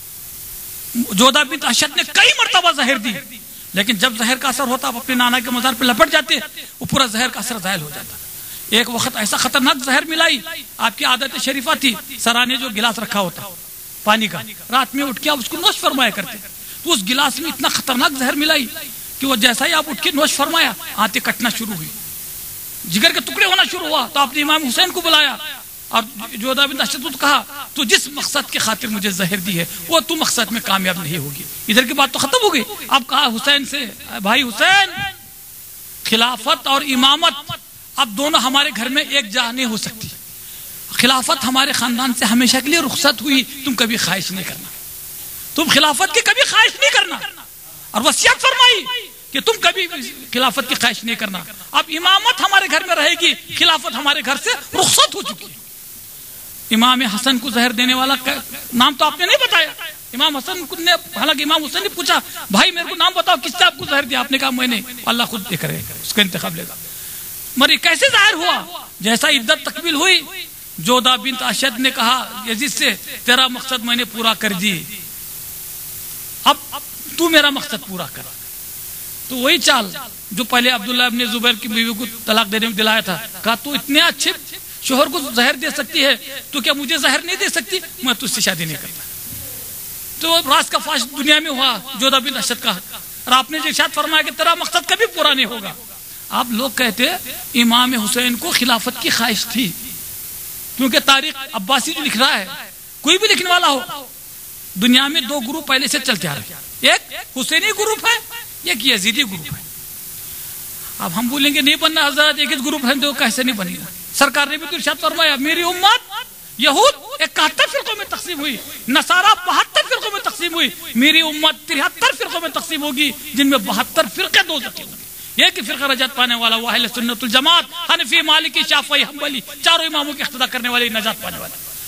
جودہ بنت اشد نے کئی مرتبہ زہر دی, لیکن جب زہر کا اثر ہوتا اپنے نانا کے مزار پہ لپٹ جاتے, وہ پورا زہر کا اثر زائل ہو جاتا. ایک وقت ایسا خطرناک زہر ملائی, آپ کی عادت شریفہ تھی سرانے جو گلاس رکھا ہوتا پانی کا, رات میں اٹھ کے آپ اس کو نوش فرمایا کرتے, تو اس گلاس میں اتنا خطرناک زہر ملائی کہ وہ جیسا ہی آپ اٹھ کے نوش فرمایا آنتیں کٹنا شروع ہوئی, جگر کے ٹکڑے ہونا شروع ہوا. تو آپ نے امام حسین کو بلایا اور جودہ بنت اشد کو کہا تو جس مقصد کے خاطر مجھے زہر دی ہے وہ تو مقصد میں کامیاب نہیں ہوگی. ادھر کی بات تو ختم ہو گئی. اب کہا حسین سے بھائی حسین, خلافت اور امامت اب دونوں ہمارے گھر میں ایک جا نہیں ہو سکتی. خلافت ہمارے خاندان سے ہمیشہ کے لیے رخصت ہوئی, تم کبھی خواہش نہیں کرنا, تم خلافت کی کبھی خواہش نہیں کرنا, اور وصیت فرمائی کہ تم کبھی خلافت کی خواہش نہیں کرنا. اب امامت ہمارے گھر میں رہے گی, خلافت ہمارے گھر سے رخصت ہو چکی ہے. امام حسن کو زہر دینے والا نام تو آپ نے نہیں بتایا. امام حسن نے, حالانکہ امام حسن نے پوچھا بھائی میرے کو نام بتاؤ کس سے آپ کو زہر دیا, آپ نے کہا میں نے, اللہ خود دیکھ رہے اس کا انتخاب لے گا. مری کیسے ظاہر ہوا؟ جیسا عدت تکمیل ہوئی جودہ بنت اشد نے کہا یزید سے تیرا مقصد میں نے پورا کر دی, اب تو میرا مقصد پورا کر. تو وہی چال جو پہلے عبداللہ ابن زبیر کی بیوی کو طلاق دینے میں دلایا تھا, کہا تو اتنے اچھے شوہر کو زہر دے سکتی ہے تو کیا مجھے زہر نہیں دے سکتی, میں تجھ سے شادی نہیں کرتا. تو راز کا فاش دنیا میں ہوا جودہ بنت اشد کا, اور آپ نے جو ارشاد فرمایا کہ تیرا مقصد کبھی پورا نہیں ہوگا. آپ لوگ کہتے امام حسین کو خلافت کی خواہش تھی, کیونکہ تاریخ عباسی جو لکھ رہا ہے, کوئی بھی لکھنے والا ہو, دنیا میں دو گروپ پہلے سے چلتے آ رہے ہیں, ایک حسینی گروپ ہے, ایک یزیدی گروپ ہے. اب ہم بولیں گے نہیں بننا حضرات, ایک گروپ ہے تو کیسے نہیں بنے گا. سرکار نے بھی تو ارشاد فرمایا میری امت یہود اکہتر فرقوں میں تقسیم ہوئی, نصارہ بہتر فرقوں میں تقسیم ہوئی, میری امت ترہتر فرقوں میں تقسیم ہوگی جن میں بہتر فرقے دوزخی ہوں گے. ایک فرقہ رجعت پانے والا وہ اہل سنت الجماعت, حنفی, مالکی, شافعی, حنبلی, چاروں اماموں کی اقتداء کرنے والے نجات پانے والے.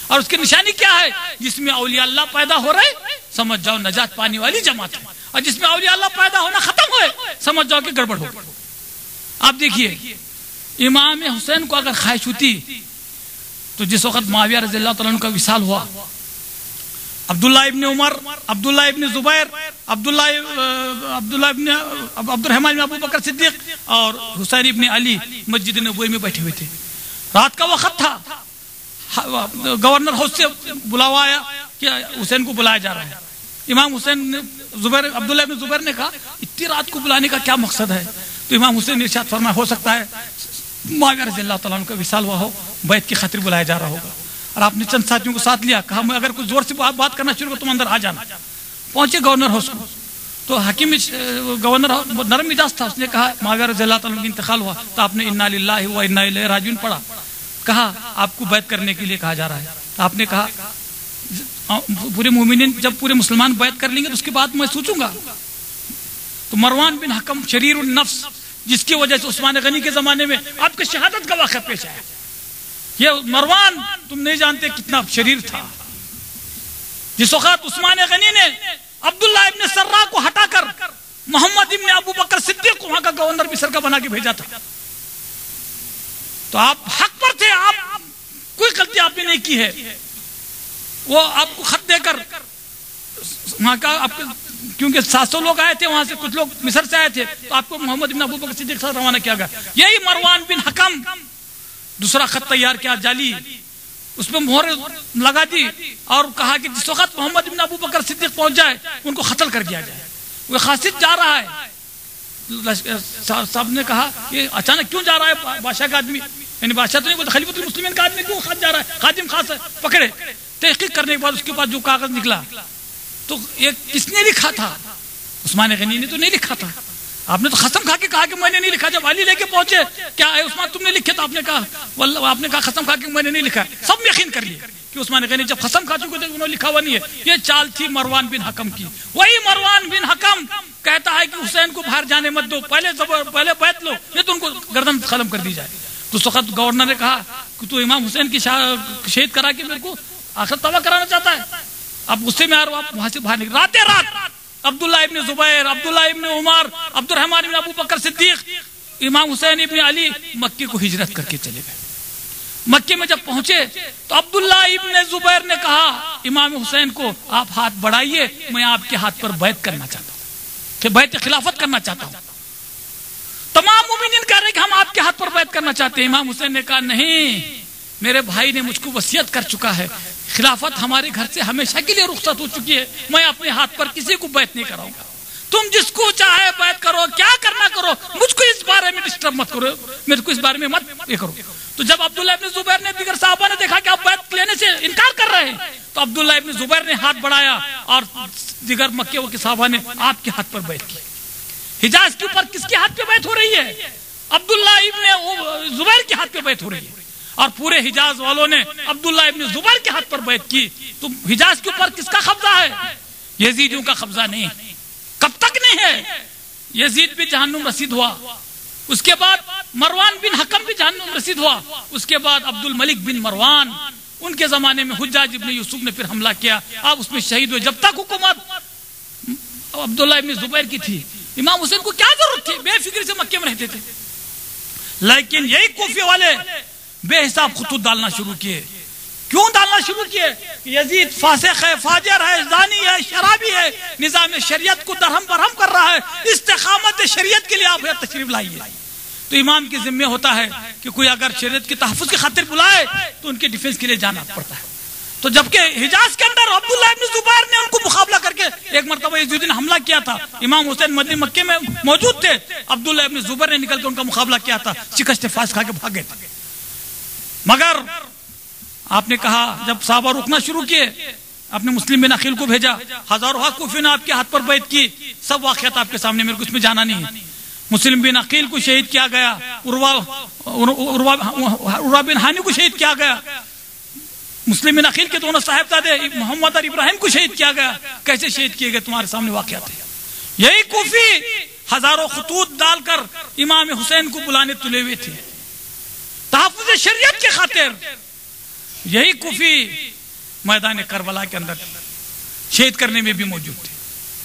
اور اس کی نشانی کیا ہے؟ جس میں اولیاء اللہ پیدا ہو رہے سمجھ جاؤ نجات پانے والی جماعت ہے، اور جس میں اولیاء اللہ پیدا ہونا ختم ہوئے سمجھ جاؤ کہ گڑبڑ ہو۔ آپ دیکھیے امام حسین کو اگر خواہش ہوتی تو جس وقت معاویہ رضی اللہ تعالیٰ عنہ کا وصال ہوا، عبداللہ ابن عمر، عبداللہ ابن زبیر، عبداللہ عبداللہ ابن عبد الرحمن ابن ابو بکر صدیق اور حسین ابن علی مسجد نبوی میں بیٹھے ہوئے تھے۔ رات کا وقت تھا، گورنر ہاؤس سے بلاوا آیا کہ حسین کو بلایا جا رہا ہے۔ امام حسین نے زبیر عبداللہ ابن زبیر نے کہا اتنی رات کو بلانے کا کیا مقصد ہے؟ تو امام حسین نے ارشاد فرمایا ہو سکتا ہے معاویہ رضی اللہ تعالیٰ عنہ کا وصال ہوا ہو، بیعت کی خاطر بلایا جا رہا ہوگا۔ اور آپ نے چند ساتھیوں کو ساتھ لیا، کہا میں اگر کوئی زور سے بات کرنا شروع کرو تم اندر آ جانا۔ پہنچے گورنر ہاؤس کو تو حکیم گورنر نرم مزاج تھا، اس نے کہا معاویہ رضی اللہ تعالیٰ عنہ کا انتقال ہوا تو آپ نے انا للہ و انا الیہ راجعون پڑھا، کہا آپ کو بیعت کرنے کے لیے کہا جا رہا ہے۔ تو آپ نے کہا پورے مومنین جب پورے مسلمان بیعت کر لیں گے تو اس کے بعد میں سوچوں گا۔ تو مروان بن حکم شریر النفس، جس کی وجہ سے عثمان غنی کے زمانے میں آپ کے شہادت کا واقعہ پیش آیا، یہ مروان تم نہیں جانتے کتنا شریر تھا۔ جس وقت عثمان غنی نے عبداللہ ابن سرا کو ہٹا کر محمد ابن ابو بکر صدیق کو وہاں کا گورنر مصر کا بنا کے بھیجا تھا، تو آپ حق پر تھے، آپ کوئی غلطی آپ نے نہیں کی ہے۔ وہ آپ کو خط دے کر وہاں کا آپ کیونکہ سات سو لوگ آئے تھے وہاں سے، کچھ لوگ مصر سے آئے تھے، تو آپ کو محمد ابن ابو بکر صدیق کے ساتھ روانہ کیا گیا۔ یہی مروان بن حکم دوسرا خط تیار کیا جعلی، اس میں مہر لگا دی اور کہا کہ جس وقت محمد ابن ابو بکر صدیق پہنچ جائے ان کو قتل کر دیا جائے۔ وہ قاصد جا رہا ہے، صاحب نے کہا یہ اچانک کیوں جا رہا ہے بادشاہ کا آدمی، یعنی بادشاہ تو نہیں بولتا خلیفۃ المسلمین کا آدمی کیوں خط جا رہا ہے، خادم خاص ہے۔ پکڑے، تحقیق کرنے کے بعد اس کے بعد جو کاغذ نکلا تو یہ کس نے لکھا تھا؟ عثمان غنی نے تو نہیں لکھا تھا۔ آپ نے تو قسم کھا کے کہا کہ میں نے نہیں لکھا۔ جب علی لے کے پہنچے کیا ہے عثمان تم نے لکھے؟ تو آپ نے کہا واللہ، آپ نے کہا قسم کھا کے میں نے نہیں لکھا۔ سب یقین کر لیے کہ عثمان غنی جب قسم کھا چکے تھے انہوں نے لکھا ہوا نہیں ہے۔ یہ چال تھی مروان بن حکم کی۔ وہی مروان بن حکم کہتا ہے کہ حسین کو باہر جانے مت دو، پہلے پہلے بیعت لو، یہ تو ان کو گردن قلم کر دی جائے۔ تو اس وقت گورنر نے کہا کہ تو امام حسین کی شہید کرا کے میرے کو آخر تباہ کرانا چاہتا ہے۔ اب غصے میں آ رہا آپ وہاں سے باہر نکل رات رات عبداللہ ابن زبیر، عبداللہ ابن عمر، عبد الرحمن ابن ابو بکر صدیق، امام حسین ابن علی مکے کو ہجرت کر کے چلے گئے۔ مکے میں جب پہنچے تو عبداللہ ابن زبیر نے کہا امام حسین کو آپ ہاتھ بڑھائیے، میں آپ کے ہاتھ پر بیعت کرنا چاہتا ہوں، کہ بیعت خلافت کرنا چاہتا ہوں۔ تمام مومنین کہہ رہے کہ ہم آپ کے ہاتھ پر بیعت کرنا چاہتے ہیں۔ امام حسین نے کہا نہیں، میرے بھائی نے مجھ کو وصیت کر چکا ہے، خلافت ہمارے گھر سے ہمیشہ کے لیے رخصت ہو چکی ہے، میں اپنے ہاتھ پر کسی کو بیعت نہیں کراؤں گا۔ تم جس کو چاہے بیعت کرو، کیا کرنا کرو، مجھ کو اس بارے میں ڈسٹرب مت کرو، میرے کو اس بارے میں مت یہ کرو۔ تو جب عبداللہ ابن زبیر نے دیگر صحابہ نے دیکھا کہ آپ بیعت لینے سے انکار کر رہے ہیں تو عبداللہ ابن زبیر نے ہاتھ بڑھایا اور دیگر مکے کے صحابہ نے آپ کے ہاتھ پر بیعت کی۔ حجاز کے اوپر کس کے ہاتھ پہ بیعت ہو رہی ہے؟ عبداللہ ابن زبیر کے ہاتھ پہ بیعت ہو رہی ہے، اور پورے حجاز والوں نے عبداللہ ابن زبیر کے ہاتھ پر بیعت کی۔ تو حجاز کے اوپر کس کا قبضہ ہے؟ یزیدیوں کا قبضہ نہیں۔ کب تک نہیں ہے؟ یزید بھی جہنم رسید ہوا، اس کے بعد مروان بن حکم بھی جہنم رسید ہوا، اس کے بعد عبد الملک بن مروان، ان کے زمانے میں حجاج ابن یوسف نے پھر حملہ کیا، آپ اس میں شہید ہوئے۔ جب تک حکومت عبداللہ ابن زبیر کی تھی امام حسین کو کیا ضرورت تھی؟ بے فکری سے مکے میں رہتے تھے۔ لیکن یہی کوفے والے بے حساب خطوط ڈالنا شروع کیے۔ کیوں ڈالنا شروع کیے؟ یزید فاسق ہے، فاجر ہے، زانی ہے، شرابی ہے، نظام شریعت کو درہم برہم کر رہا ہے، استقامت شریعت کے لیے آپ یہ تشریف لائیے۔ تو امام کے ذمہ ہوتا ہے کہ کوئی اگر شریعت کے تحفظ کی خاطر بلائے تو ان کے ڈیفنس کے لیے جانا پڑتا ہے۔ تو جبکہ حجاز کے اندر عبداللہ ابن زبیر نے ان کو مقابلہ کر کے ایک مرتبہ یزید نے حملہ کیا تھا، امام حسین مدینہ مکے میں موجود تھے، عبداللہ ابن زبیر نے نکل کے ان کا مقابلہ کیا تھا، شکست فاس کھا کے بھاگے تھے۔ مگر آپ نے کہا جب صحابہ رکنا شروع کیے، آپ نے مسلم بن عقیل کو بھیجا، ہزاروں کوفے نے آپ کے ہاتھ پر بیعت کی، سب واقعات آپ کے سامنے، میرے کو اس میں جانا نہیں ہے۔ مسلم بن عقیل کو شہید کیا گیا، عروہ بن ہانی کو شہید کیا گیا، مسلم بن عقیل کے دونوں صاحبزادے محمد اور ابراہیم کو شہید کیا گیا۔ کیسے شہید کیے گئے تمہارے سامنے واقعات ہے۔ یہی کوفی ہزاروں خطوط ڈال کر امام حسین کو بلانے تلے ہوئے تھے تحفظ شریعت کی خاطر۔ یہی کوفی میدان کربلا کے اندر شہید کرنے میں بھی موجود تھے.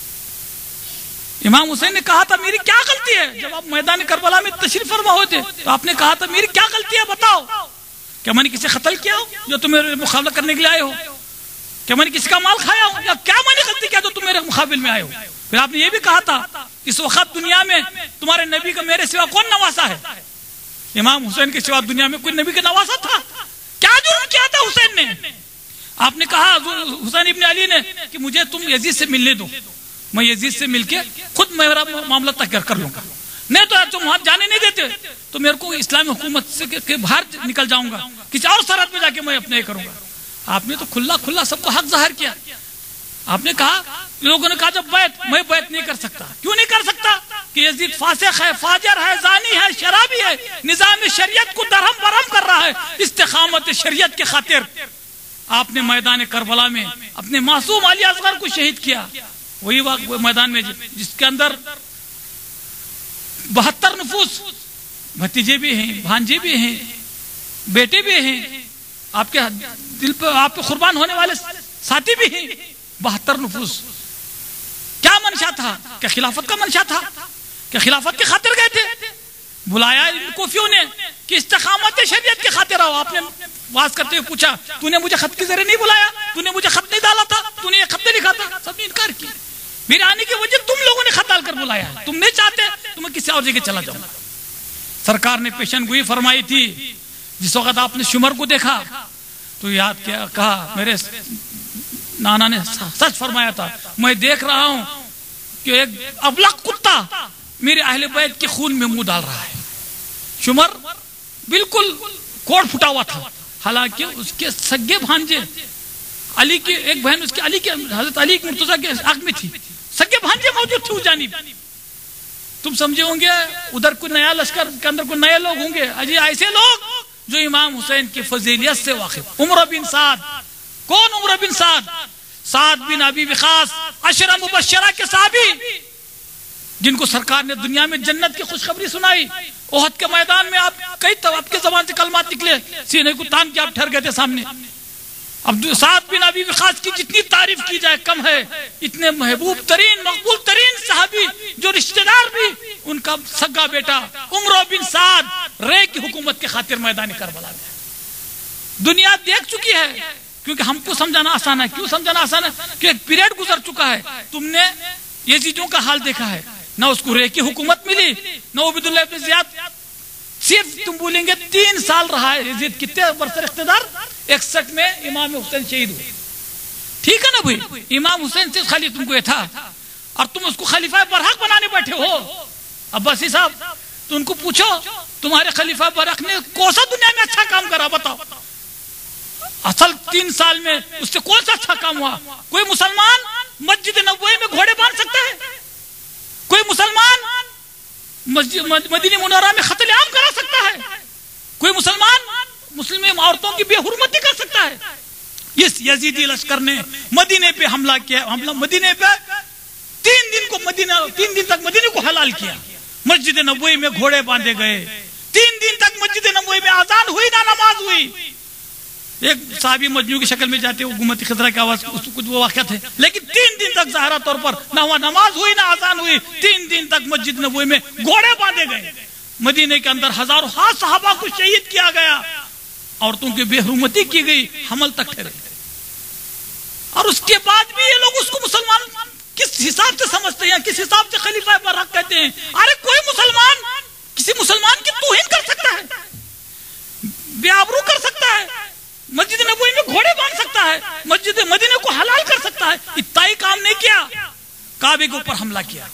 امام حسین نے کہا تھا میری کیا غلطی ہے؟ جب آپ میدان کربلا میں تشریف فرما ہوتے تو آپ نے کہا تھا میری کیا غلطی ہے بتاؤ. کیا میں نے کسی قتل کیا ہو جو تم میرے مقابلہ کرنے کے لیے آئے ہو؟ کیا میں نے کسی کا مال کھایا ہو؟ یا کیا میں نے غلطی کیا جو تم میرے مقابل میں آئے ہو؟ پھر آپ نے یہ بھی کہا تھا اس وقت دنیا میں تمہارے نبی کا میرے سوا کون نواسا ہے؟ امام حسین کے سوا دنیا میں کوئی نبی کا نواسا تھا؟ کیا جرم کیا تھا حسین نے؟ آپ نے کہا حسین ابن علی نے کہ مجھے تم یزید سے ملنے دو، میں یزید سے مل کے خود میرا معاملہ تک کر لوں گا. نہیں تو تم وہاں جانے نہیں دیتے تو میرے کو اسلامی حکومت سے کے باہر نکل جاؤں گا، کسی اور سرحد میں جا کے میں اپنے کروں گا. آپ نے تو کھلا کھلا سب کو حق ظاہر کیا. آپ نے کہا لوگوں نے کہا جب بیعت میں بیعت نہیں کر سکتا. کیوں نہیں کر سکتا؟ کہ یزید فاسق ہے، فاجر ہے، زانی ہے، شرابی ہے، نظام شریعت کو درہم برہم کر رہا ہے. استقامت شریعت کے خاطر آپ نے میدان کربلا میں اپنے معصوم علی اصغر کو شہید کیا. وہی وہ میدان میں جس کے اندر بہتر نفوس بھتیجے بھی ہیں، بھانجے بھی ہیں، بیٹے بھی ہیں، آپ کے دل پہ آپ پہ قربان ہونے والے ساتھی بھی ہیں. بہتر نفوس. کیا منشا تھا؟ کیا خلافت کا منشا تھا؟ کیا خلافت کی خاطر گئے تھے؟ بلایا ان کوفیوں نے کہ استقامت شریعت کی خاطر آؤ. آپ نے واز کرتے ہوئے پوچھا تو نے مجھے خط کے ذریعے نہیں بلایا؟ تو نے مجھے خط نہیں ڈالا تھا؟ تو نے یہ خط نہیں لکھا تھا؟ سب نے انکار کیا. میرے آنے کی وجہ تم لوگوں نے خط ڈال کر بلایا. تم نہیں چاہتے تو میں کسی اور جگہ چلا جاؤں. سرکار نے پیشن گوئی فرمائی تھی. جس وقت آپ نے شمر کو دیکھا تو یاد کیا، کہا میرے نانا نے سچ فرمایا تھا، میں دیکھ رہا ہوں کہ ایک ابلق کتا میرے اہل بیت کے خون میں منہ ڈال رہا ہے. شمر بالکل کوڑ پھٹا ہوا تھا، حالانکہ اس کے سگے بھانجے علی کی ایک بہن اس کے علی کے حضرت علی مرتضیٰ کے حق میں تھی، سگے بھانجے موجود تھے اس جانب. تم سمجھے ہوں گے ادھر کوئی نیا لشکر کے اندر کوئی نئے لوگ ہوں گے. اجی ایسے لوگ جو امام حسین کی فضیلیت سے واقف. عمر بن سعد. کون عمر بن سعد؟ سعد بن ابی وقاص عشرہ مبشرہ کے صحابی جن کو سرکار نے دنیا میں جنت کی خوشخبری سنائی. احد کے میدان میں آپ کئی تو آپ کے زبان سے کلمات نکلے، سینے کو تان کے آپ ٹھہر گئے تھے سامنے. اب سعد بن ابی وقاص کی جتنی تعریف کی جائے کم ہے. اتنے محبوب ترین مقبول ترین صحابی جو رشتہ دار بھی ان کا سگا بیٹا عمر بن سعد رے کی حکومت کے خاطر میدان کربلا میں. دنیا دیکھ چکی ہے کیونکہ ہم کو سمجھانا آسان ہے. کیوں سمجھانا آسان ہے؟ کہ ایک پیریڈ گزر چکا ہے. تم نے یزیدوں کا حال دیکھا ہے، نہ اس کو رے کی حکومت ملی، نہ عبید اللہ ابن زیاد. صرف تم بولیں گے تین سال رہا ہے یزید. کتنے برسر اقتدار؟ اکسٹھ میں امام حسین شہید ہوئے. ٹھیک ہے نا بھائی؟ امام حسین سے خالی تم کو یہ تھا اور تم اس کو خلیفہ برحق بنانے بیٹھے ہو. عباسی صاحب تو ان کو پوچھو تمہارے خلیفہ برحق نے کون سا دنیا میں اچھا کام کرا؟ بتاؤ. اصل تین سال میں اس سے کون سا اچھا کام ہوا؟ کوئی مسلمان مسجد نبوی میں گھوڑے باندھ سکتا ہے؟ کوئی مسلمان مدینہ منورہ میں قتل عام کرا سکتا ہے؟ کوئی مسلمان مسلم عورتوں کی بے حرمتی کر سکتا ہے؟ اس یزیدی لشکر نے مدینے پہ حملہ کیا. حملہ مدینے پہ تین دن کو مدینہ تین دن تک مدینے کو حلال کیا. مسجد نبوی میں گھوڑے باندھے گئے. تین دن تک مسجد نبوی میں اذان ہوئی نہ نماز ہوئی. ایک صحابی مجنوں کی شکل میں جاتے وہ گمتی خضرہ کی آواز کچھ وہ واقعات ہے، لیکن تین دن تک ظاہرہ طور پر نہ وہ نماز ہوئی نہ اذان ہوئی. تین دن تک مسجد نبوی میں گھوڑے باندھے گئے. مدینے کے اندر ہزاروں ہاتھ صحابہ کو شہید کیا گیا. عورتوں کی بے حرمتی کی گئی، حمل تک ٹھہرے. اور اس کے بعد بھی یہ لوگ اس کو مسلمان کس حساب سے سمجھتے ہیں، کس حساب سے خلیفہ برحق کہتے ہیں. ارے کوئی مسلمان کسی مسلمان کی توہین کر سکتا ہے، بے آبرو کر سکتا ہے، مسجد نبوی میں گھوڑے باندھ سکتا ہے، مسجد مدینے کو حلال کر سکتا ہے. اتنا ہی کام نہیں کیا، کعبے کے اوپر حملہ کیا.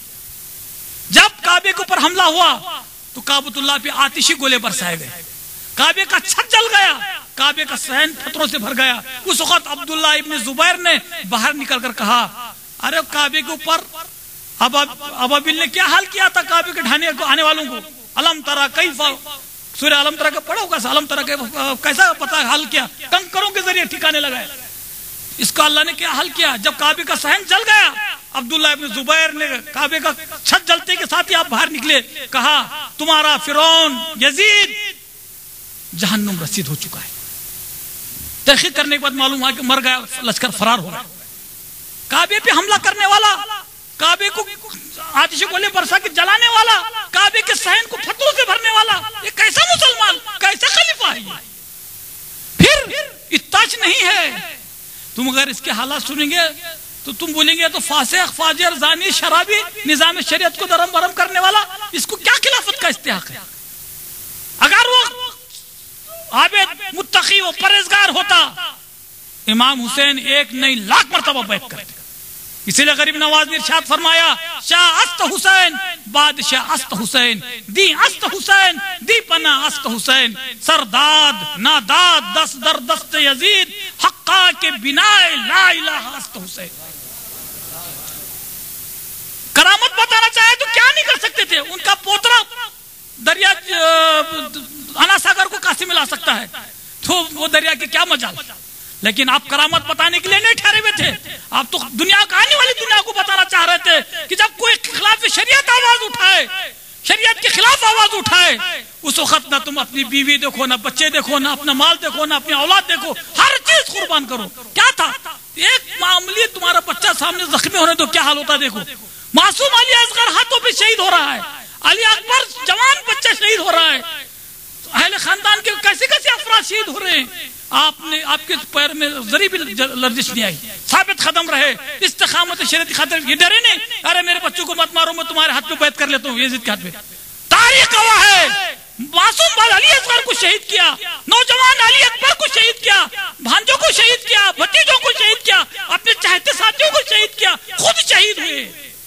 جب کعبے کے اوپر حملہ ہوا تو کعبۃ اللہ پہ آتشی گولے برسائے گئے. کعبے کا چھت جل گیا، کعبے کا صحن پتھروں سے بھر گیا. اس وقت عبداللہ ابن زبیر نے باہر نکل کر کہا ارے کعبے کے اوپر ابابیل نے کیا حال کیا تھا کعبے کے ڈھانے کو آنے والوں کو. الم ترا کیف سورہ الم ترا کا پڑھو گا، الم ترا کیسا پتا حل کیا؟ کنکروں کے ذریعے ٹھکانے لگائے. اس کا اللہ نے کیا حل کیا؟ جب کعبے کا صحن جل گیا عبداللہ ابن زبیر نے کعبے کا چھت جلتے کے ساتھ ہی آپ باہر نکلے، کہا تمہارا فرعون یزید جہنم رسید ہو چکا ہے. تحقیق کرنے کے بعد معلوم ہوا کہ مر گیا, لشکر فرار ہو گیا. کعبے پہ حملہ کرنے والا, کعبے کو آتش گولے برسا کے جلانے والا, کعبے کے صحن کو پتھروں سے بھرنے والا, یہ کیسا مسلمان, کیسا خلیفہ ہے یہ؟ پھر اتاش نہیں ہے. تم اگر اس کے حالات سنیں گے تو تم بولیں گے تو فاسق, فاجر, زانی, شرابی, نظام شریعت کو درم برم کرنے والا, اس کو کیا خلافت کا استحق ہے؟ اگر وہ عابد, متقی و پرہیزگار ہوتا, امام حسین ایک نہیں لاکھ مرتبہ بیعت کرتے. اسی لیے غریب نواز نے ارشاد فرمایا, شاہ است حسین, بادشاہ است حسین, دی است حسین, دی پناہ است حسین, سرداد ناداد دست در دست یزید, حقا کے بنا لا الہ است حسین. کرامت بتانا چاہے تو کیا نہیں کر سکتے تھے. ان کا پوترا دریا انا ساگر کو کیسے ملا سکتا ہے, تو وہ دریا کے کیا مجال. لیکن آپ کرامت بتانے کے لیے نہیں ٹھہرے ہوئے تھے, آپ تو دنیا کا آنے والی دنیا کو بتانا چاہ رہے تھے کہ جب کوئی خلاف شریعت آواز اٹھائے, شریعت کے خلاف آواز اٹھائے, اس وقت نہ تم اپنی بیوی دیکھو, نہ بچے دیکھو, نہ اپنا مال دیکھو, نہ اپنی اولاد دیکھو, ہر چیز قربان کرو. کیا تھا, ایک معاملی تمہارا بچہ سامنے زخمی ہونے تو کیا حال ہوتا دیکھو. معصوم علی اصغر ہاتھوں پہ شہید ہو رہا ہے, علی اکبر جوان بچہ شہید ہو رہا ہے, اہل خاندان کے کیسے کیسے افراد شہید ہو رہے ہیں. آپ نے, آپ کے پیر میں ذری بھی لرزش نہیں آئی, ثابت قدم رہے, استقامت شریعت کی خاطر. یہ ڈرے نہیں, ارے میرے بچوں کو مت مارو, میں تمہارے ہاتھ پہ بیعت کر لیتا ہوں یزید کے ہاتھ پہ. تاریخ گواہ ہے, معصوم بال علی اصغر کو شہید کیا, نوجوان علی اکبر کو شہید کیا, بھانجوں کو شہید کیا, بھتیجوں کو شہید کیا, اپنے چاہتے ساتھیوں کو شہید کیا, خود شہید ہوئے.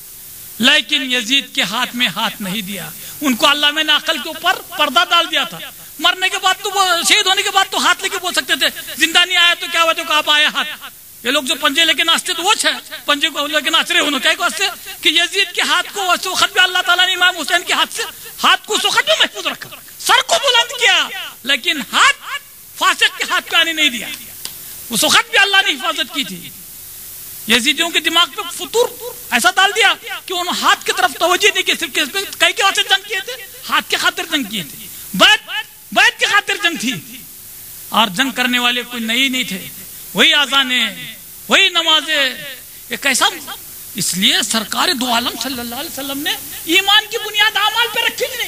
لیکن یزید کے ہاتھ میں ہاتھ نہیں دیا. ان کو اللہ میں نے عقل کے اوپر پردہ ڈال دیا تھا. مرنے کے بعد تو شہید ہونے کے بعد تو ہاتھ لے کے بول سکتے تھے, زندہ نہیں آیا تو کیا ہوا, تو کہا آیا ہاتھ. یہ لوگ جو پنجے لے کے ناچتے تو وہ ہے, پنجے کو لے کے ناچ رہے ہونے کیا واسطے کہ یزید کے ہاتھ کو اس وقت بھی اللہ تعالیٰ نے امام حسین کے ہاتھ سے ہاتھ کو اس وقت بھی محفوظ رکھا, سر کو بلند کیا, لیکن ہاتھ فاسق کے ہاتھ پہ آنے نہیں دیا. اس وقت بھی اللہ نے حفاظت کی تھی. یزیدیوں کے دماغ پہ فطور ایسا ڈال دیا کہ انہوں ہاتھ کی طرف توجہ نہیں کی, صرف کئی کے واسطے جنگ کیے تھے, ہاتھ کے خاطر جنگ کیے تھے, بیعت بیعت کی خاطر جنگ تھی. اور جنگ کرنے والے کوئی نئی نہیں تھے, وہی آذانیں, وہی نمازیں. یہ کیسا, اس لیے سرکار دو عالم صلی اللہ علیہ وسلم نے ایمان کی بنیاد اعمال پہ رکھی نہیں.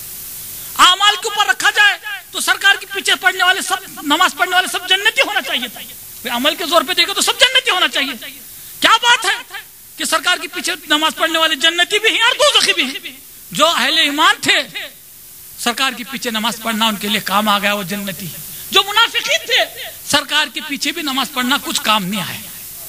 اعمال کے اوپر رکھا جائے تو سرکار کے پیچھے پڑھنے والے سب, نماز پڑھنے والے سب جنتی ہونا چاہیے تھا. عمل کے زور پہ دیکھو تو سب جنتی ہونا چاہیے. کیا بات ہے کہ سرکار کے پیچھے نماز پڑھنے والے جنتی بھی ہیں اور دوزخی بھی ہیں. جو اہل ایمان تھے, سرکار کے پیچھے نماز پڑھنا ان کے لیے کام آ گیا, وہ جنتی ہے. جو منافقین تھے, سرکار کے پیچھے بھی نماز پڑھنا کچھ کام نہیں آئے.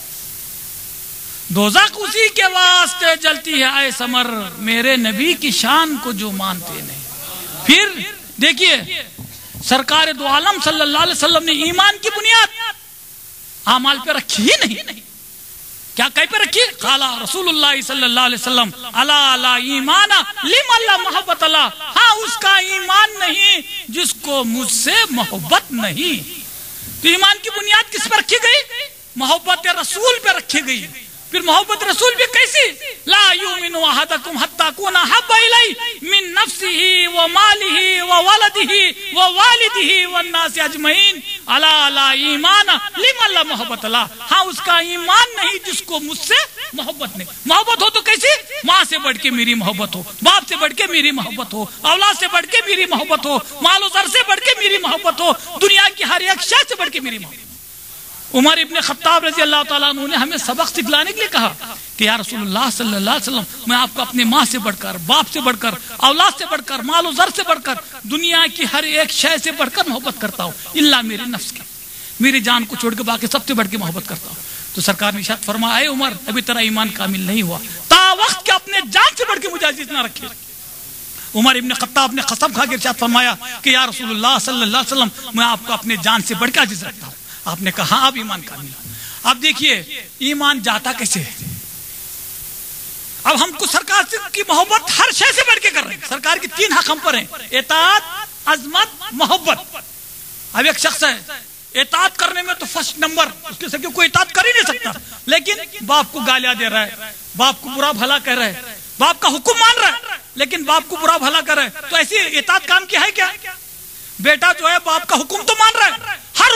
دوزخ اسی کے واسطے جلتی ہے اے سمر, میرے نبی کی شان کو جو مانتے نہیں. پھر دیکھیے, سرکار دو عالم صلی اللہ علیہ وسلم نے ایمان کی بنیاد اعمال پہ رکھی ہی نہیں. کیا کہیں پہ رکھی؟ قال رسول اللہ صلی اللہ علیہ وسلم الا لا ایمان لمن لا محبت اللہ, ہاں اس کا ایمان نہیں جس کو مجھ سے محبت نہیں. تو ایمان کی بنیاد کس پہ رکھی گئی؟ محبت رسول پہ رکھی گئی. پھر محبت رسول بھی کیسی؟ لا یؤمن احدکم حتی اکون احب الیہ من نفسہ ومالہ وولدہ ووالدہ والناس اجمعین الا لا ایمان لمن لا محبت اللہ, ہاں اس کا ایمان نہیں جس کو مجھ سے محبت نہیں. محبت ہو تو کیسی؟ ماں سے بڑھ کے میری محبت ہو, باپ سے بڑھ کے میری محبت ہو, اولاد سے بڑھ کے میری محبت ہو, مال و زر سے بڑھ کے میری محبت ہو, دنیا کی ہر ایک شے سے بڑھ کے میری محبت. عمر ابن خطاب رضی اللہ تعالیٰ عنہ نے ہمیں سبق سکھلانے کے لیے کہا کہ یا رسول اللہ صلی اللہ علیہ وسلم, میں آپ کو اپنے ماں سے بڑھ کر, باپ سے بڑھ کر, اولاد سے بڑھ کر, مال و زر سے بڑھ کر, دنیا کی ہر ایک شے سے بڑھ کر محبت کرتا ہوں, الا میرے نفس کی, میری جان کو چھوڑ کے باقی سب سے بڑھ کے محبت کرتا ہوں. تو سرکار نے ارشاد فرمایا, اے عمر, ابھی تیرا ایمان کامل نہیں ہوا تا وقت کہ اپنے جان سے بڑھ کے مجھے عزیز نہ رکھے. عمر ابن خطاب نے قسم کھا کے ارشاد فرمایا کہ یا رسول اللہ صلی اللہ علیہ وسلم, میں آپ کو اپنے جان سے بڑھ کے عزیز رکھتا ہوں. آپ نے کہا اب ایمان کامل. اب دیکھیے ایمان جاتا کیسے ہے. اب ہم کو سرکار کی محبت ہر شے سے بڑھ کے کر رہے ہیں. سرکار کی تین حق ہم پر ہیں, اطاعت, عظمت, محبت. اب ایک شخص ہے, اطاعت کرنے میں تو فرسٹ نمبر, اس کے ساتھ کوئی اطاعت کر ہی نہیں سکتا, لیکن باپ کو گالیاں دے رہا ہے, باپ کو برا بھلا کہہ رہا ہے, باپ کا حکم مان رہا ہے, لیکن باپ کو برا بھلا کر رہا ہے, تو ایسی اطاعت کام کی ہے کیا؟ بیٹا جو ہے باپ کا حکم تو مان رہا ہے, ہر حکم مان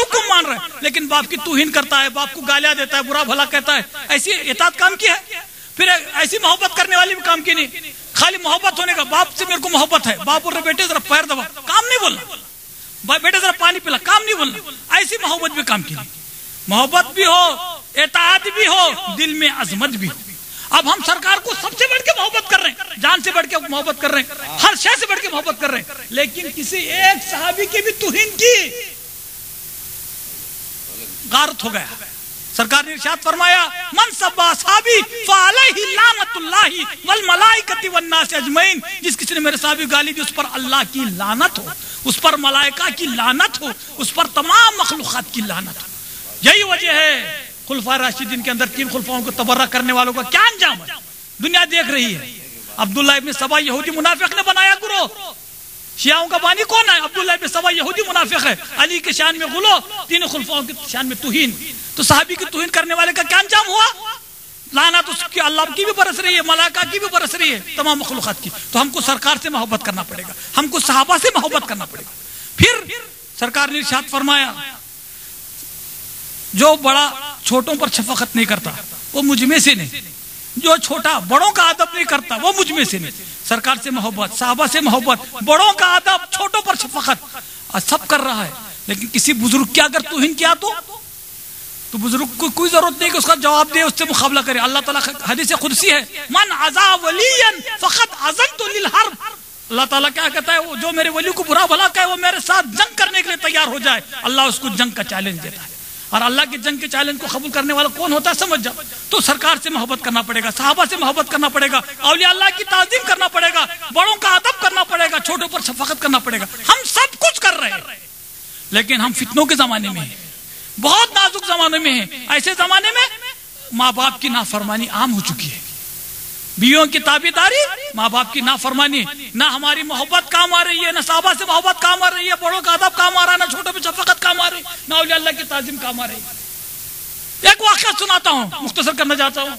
مان رہا ہے لیکن باپ کی توہین کرتا ہے, باپ کو گالیاں دیتا ہے, برا بھلا کہتا ہے, ایسی اطاعت کام کی ہے؟ پھر ایسی محبت کرنے والی بھی کام کی نہیں. خالی محبت ہونے کا, باپ سے میرے کو محبت ہے, باپ بول رہے بیٹے ذرا پیر دبا, کام نہیں بولنا, بیٹے ذرا پانی پلا, کام نہیں بولنا. ایسی محبت بھی کام کی نہیں. محبت بھی ہو, اطاعت بھی ہو, دل میں عظمت بھی ہو. اب ہم سرکار کو سب سے بڑھ کے محبت کر رہے ہیں, جان سے بڑھ کے محبت کر رہے ہیں, ہر شے سے بڑھ کے محبت کر رہے ہیں, لیکن کسی ایک صحابی کی بھی توہین کی غارت ہو گیا. سرکار نے ارشاد فرمایا من سبا صحابی فعلیہ لعنت اللہ والملائکۃ والناس اجمعین, جس کسی نے میرے صحابی گالی دی اس پر اللہ کی لعنت ہو, اس پر ملائکہ کی لعنت ہو, اس پر تمام مخلوقات کی لعنت ہو. یہی وجہ ہے خلفائے راشدین کے اندر تین خلفاؤں کو تبرہ کرنے والوں کا کیا انجام ہے دنیا دیکھ رہی ہے. عبداللہ ابن سبا یہودی منافق نے بنایا گروہ. شیعوں کا بانی کون ہے؟ عبداللہ ابن سبا یہودی منافق ہے. علی کے شان میں غلو, تین خلفاؤں کی شان میں توہین. تو صحابی کی توہین کرنے والے کا کیا انجام ہوا؟ لعنت اس کی اللہ کی بھی برس رہی ہے, ملائکہ کی بھی برس رہی ہے, تمام مخلوقات کی. تو ہم کو سرکار سے محبت کرنا پڑے گا, ہم کو صحابہ سے محبت کرنا پڑے گا. پھر سرکار نے ارشاد فرمایا جو بڑا چھوٹوں پر شفقت نہیں کرتا وہ مجھ میں سے نہیں, جو چھوٹا بڑوں کا ادب نہیں کرتا وہ مجھ میں سے نہیں. سرکار سے محبت, صحابہ سے محبت, بڑوں کا ادب, چھوٹوں پر شفقت, سب کر رہا ہے. لیکن کسی بزرگ کی اگر توہین کیا تو تو بزرگ کو کوئی ضرورت نہیں کہ اس کا جواب دے, اس سے مقابلہ کرے. اللہ تعالیٰ حدیث قدسی ہے من عزا ولیا فقط عزمت للحرب. اللہ تعالیٰ کیا کہتا ہے, جو میرے ولی کو برا بھلا کہے وہ میرے ساتھ جنگ کرنے کے لیے تیار ہو جائے, اللہ اس کو جنگ کا چیلنج دیتا ہے. اور اللہ کے جنگ کے چیلنج کو قبول کرنے والا کون ہوتا ہے سمجھ جاؤ. تو سرکار سے محبت کرنا پڑے گا, صحابہ سے محبت کرنا پڑے گا, اولیاء اللہ کی تعظیم کرنا پڑے گا, بڑوں کا ادب کرنا پڑے گا, چھوٹوں پر شفقت کرنا پڑے گا. ہم سب کچھ کر رہے ہیں لیکن ہم فتنوں کے زمانے میں ہیں, بہت نازک زمانے میں ہیں. ایسے زمانے میں ماں باپ کی نافرمانی عام ہو چکی ہے, بیویوں کی تابعداری, ماں باپ کی نافرمانی. نہ ہماری محبت کام آ رہی ہے, نہ صحابہ سے محبت کام آ رہی ہے, بڑوں کا ادب کام آ رہا ہے, نہ چھوٹوں پہ شفقت کام آ رہی ہے, نہ اولیاء اللہ کی تعظیم کام آ رہی ہے. ایک واقعہ سناتا ہوں, مختصر کرنا چاہتا ہوں.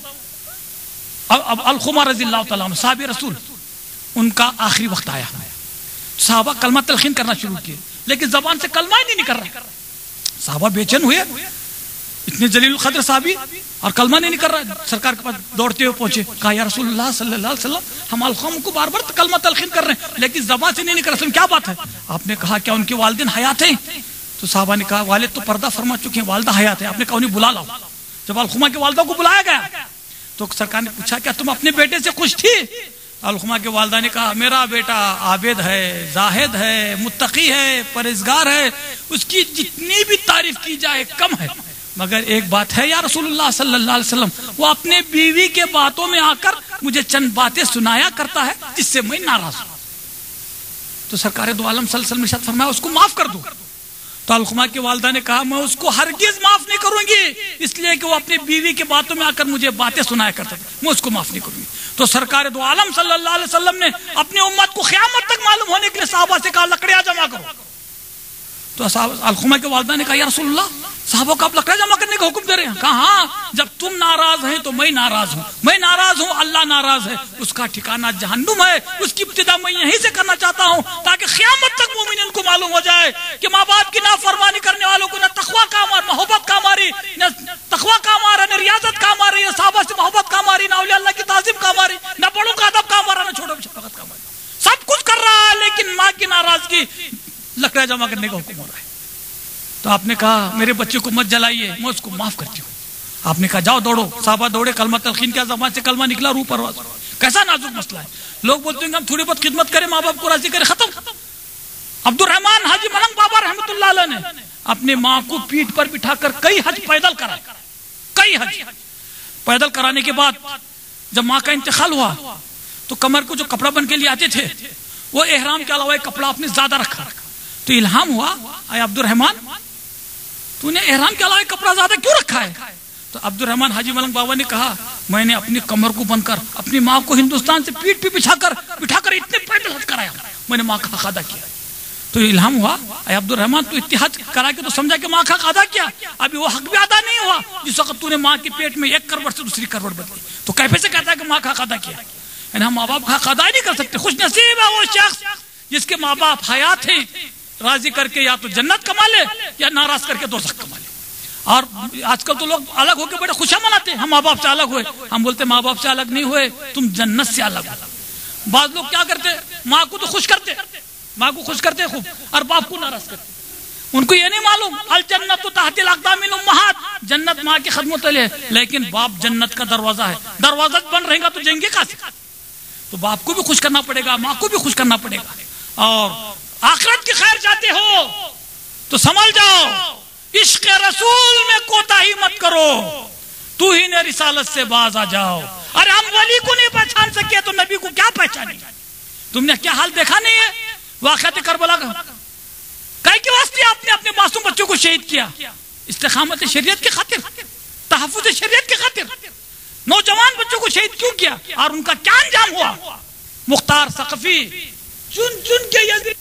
اب الخمہ رضی اللہ تعالیٰ عنہ صحابی رسول, ان کا آخری وقت آیا. صحابہ کلمہ تلقین کرنا شروع کیے لیکن زبان سے کلمہ ہی نہیں نکل رہا. صحابہ بے چین ہوئے, اتنے جلیل القدر صحابی اور کلمہ نہیں نکل رہا. سرکار کے پاس دوڑتے ہوئے پہنچے, کہا یا رسول اللہ صلی اللہ علیہ وسلم ہم القوم کو بار بار کلمہ تلقین کر رہے ہیں لیکن زبان سے نہیں نکل رہا, کیا بات ہے؟ آپ نے کہا کیا ان کے والدین حیات ہیں؟ تو صحابہ نے کہا والد تو پردہ فرما چکے ہیں, والدہ حیات ہے. آپ نے کہا انہیں بلا لاؤ. جب الخمہ کے والدہ کو بلایا گیا تو سرکار نے پوچھا کیا تم اپنے بیٹے سے خوش تھی؟ الخمہ کے والدہ نے کہا میرا بیٹا عابد ہے, زاہد ہے, متقی ہے, پرہیزگار ہے, اس کی جتنی بھی تعریف کی جائے کم ہے, مگر ایک بات ہے یا رسول اللہ صلی اللہ علیہ وسلم, وہ اپنے بیوی کے باتوں میں آ کر مجھے چند باتیں سنایا کرتا ہے جس سے میں ناراض ہوں. تو سرکار دو عالم صلی اللہ علیہ وسلم نے ارشاد فرمایا اس کو معاف کر دو. تو الخمہ کی والدہ نے کہا میں اس کو ہرگز معاف نہیں کروں گی, اس لیے کہ وہ اپنی بیوی کے باتوں میں آ کر مجھے باتیں سنایا کرتا تھا, میں اس کو معاف نہیں کروں گی. تو سرکار دو عالم صلی اللہ علیہ وسلم نے اپنی امت کو قیامت تک معلوم ہونے کے لیے صحابہ سے کہا لکڑیاں جمع کرو. تو الخمہ کے والدہ نے کہا یا رسول اللہ صحابہ کو آپ لکڑیاں جمع کرنے کا حکم دے رہے ہیں؟ کہا ہاں, جب تم ناراض ہیں تو میں ناراض ہوں, میں ناراض ہوں اللہ ناراض ہے, اس کا ٹھکانہ جہنم ہے, اس کی ابتدا میں یہیں سے کرنا چاہتا ہوں تاکہ قیامت تک مومنین کو معلوم ہو جائے کہ ماں باپ کی نافرمانی کرنے والوں کو نہ تقویٰ کام آ رہا, محبت کام آ رہی, نہ تقویٰ کام آ رہا, نہ ریاضت کام آ رہی ہے, صحابہ سے محبت کام آ رہی, نہ اولیاء اللہ کی تعظیم کام آ رہی, نہ بڑوں کا ادب کام آ رہا, نہ چھوٹوں کی شفقت کام آ رہی. سب کچھ کر رہا ہے لیکن ماں کی ناراضگی لکڑیاں جمع کرنے کا حکم ہو رہا ہے. تو آپ نے کہا میرے بچے کو مت جلائیے, میں اس کو معاف کرتی ہوں. آپ نے کہا جاؤ دوڑو. صحابہ دوڑے, کلمہ تلقین کیا, زبان سے کلمہ نکلا, روح پرواز. کیسا نازک مسئلہ ہے. لوگ بولتے ہیں کہ ہم تھوڑی بہت خدمت کریں, ماں باپ کو راضی کریں, ختم. عبد الرحمان حاجی ملنگ بابا رحمۃ اللہ علیہ نے اپنے ماں کو پیٹھ پر بٹھا کر کئی حج پیدل کرائے, کئی حج پیدل کرانے کے بعد جب ماں کا انتقال ہوا تو کمر کو جو کپڑا بن کے لیے آتے تھے وہ احرام کے علاوہ ایک کپڑا آپ نے زیادہ رکھا. تو الہام ہوا اے عبد الرحمان تو نے احرام کے علاوہ کپڑا زیادہ کیوں رکھا ہے؟ تو عبد الرحمان حاجی ملنگ بابا نے کہا میں نے اپنی کمر کو بن کر اپنی ماں کو ہندوستان سے پیٹ پہ بچھا کر بٹھا کر اتنے پیدل حج کرایا, میں نے ماں کا حق ادا کیا. تو الہام ہوا اے عبد الرحمان تو اتحاد کرا کے تو سمجھا کہ ماں کا حق ادا کیا, ابھی وہ حق بھی ادا نہیں ہوا جس وقت تو نے ماں کے پیٹ میں ایک کروڑ سے دوسری کروڑ بدلی. تو کیسے سے کہتا ہے کہ ماں کا حق ادا کیا؟ یعنی ہم ماں باپ کا حق ادا نہیں کر سکتے. خوش نصیب ہے وہ شخص جس کے ماں باپ حیات ہیں, راضی کر کے یا تو جنت کما لے یا ناراض کر کے دوزخ کما لے. اور آج کل تو لوگ الگ ہو کے بڑے خوشیاں مناتے ہیں, ہم ماں باپ سے الگ ہوئے. ہم بولتے ماں باپ سے الگ نہیں ہوئے, تم جنت سے الگ ہو. بعض لوگ کیا کرتے, ماں کو تو خوش کرتے, ماں کو خوش کرتے خوب, اور باپ کو ناراض کرتے. ان کو یہ نہیں معلوم الجنت تحت الاقدام الامہات, جنت ماں کے قدموں تلے ہے, لیکن باپ جنت کا دروازہ ہے. دروازہ بند رہے گا تو جائیں گے کہاں سے؟ تو باپ کو بھی خوش کرنا پڑے گا, ماں کو بھی خوش کرنا پڑے گا. اور آخرت کی خیر چاہتے ہو تو سنبھل جاؤ, عشق رسول میں کوتاہی مت کرو, تو ہی نے رسالت سے باز آ جاؤ. ارے ہم ولی کو نہیں پہچان سکے تو نبی کو کیا پہچانے؟ تم نے کیا حال دیکھا نہیں ہے واقعات کربلا کا؟ کئی کے واسطے آپ نے اپنے معصوم بچوں کو شہید کیا؟ استقامت شریعت کی خاطر, تحفظ شریعت کی خاطر. نوجوان بچوں کو شہید کیوں کیا اور ان کا کیا انجام ہوا؟ مختار ثقفی چن چن کے یزید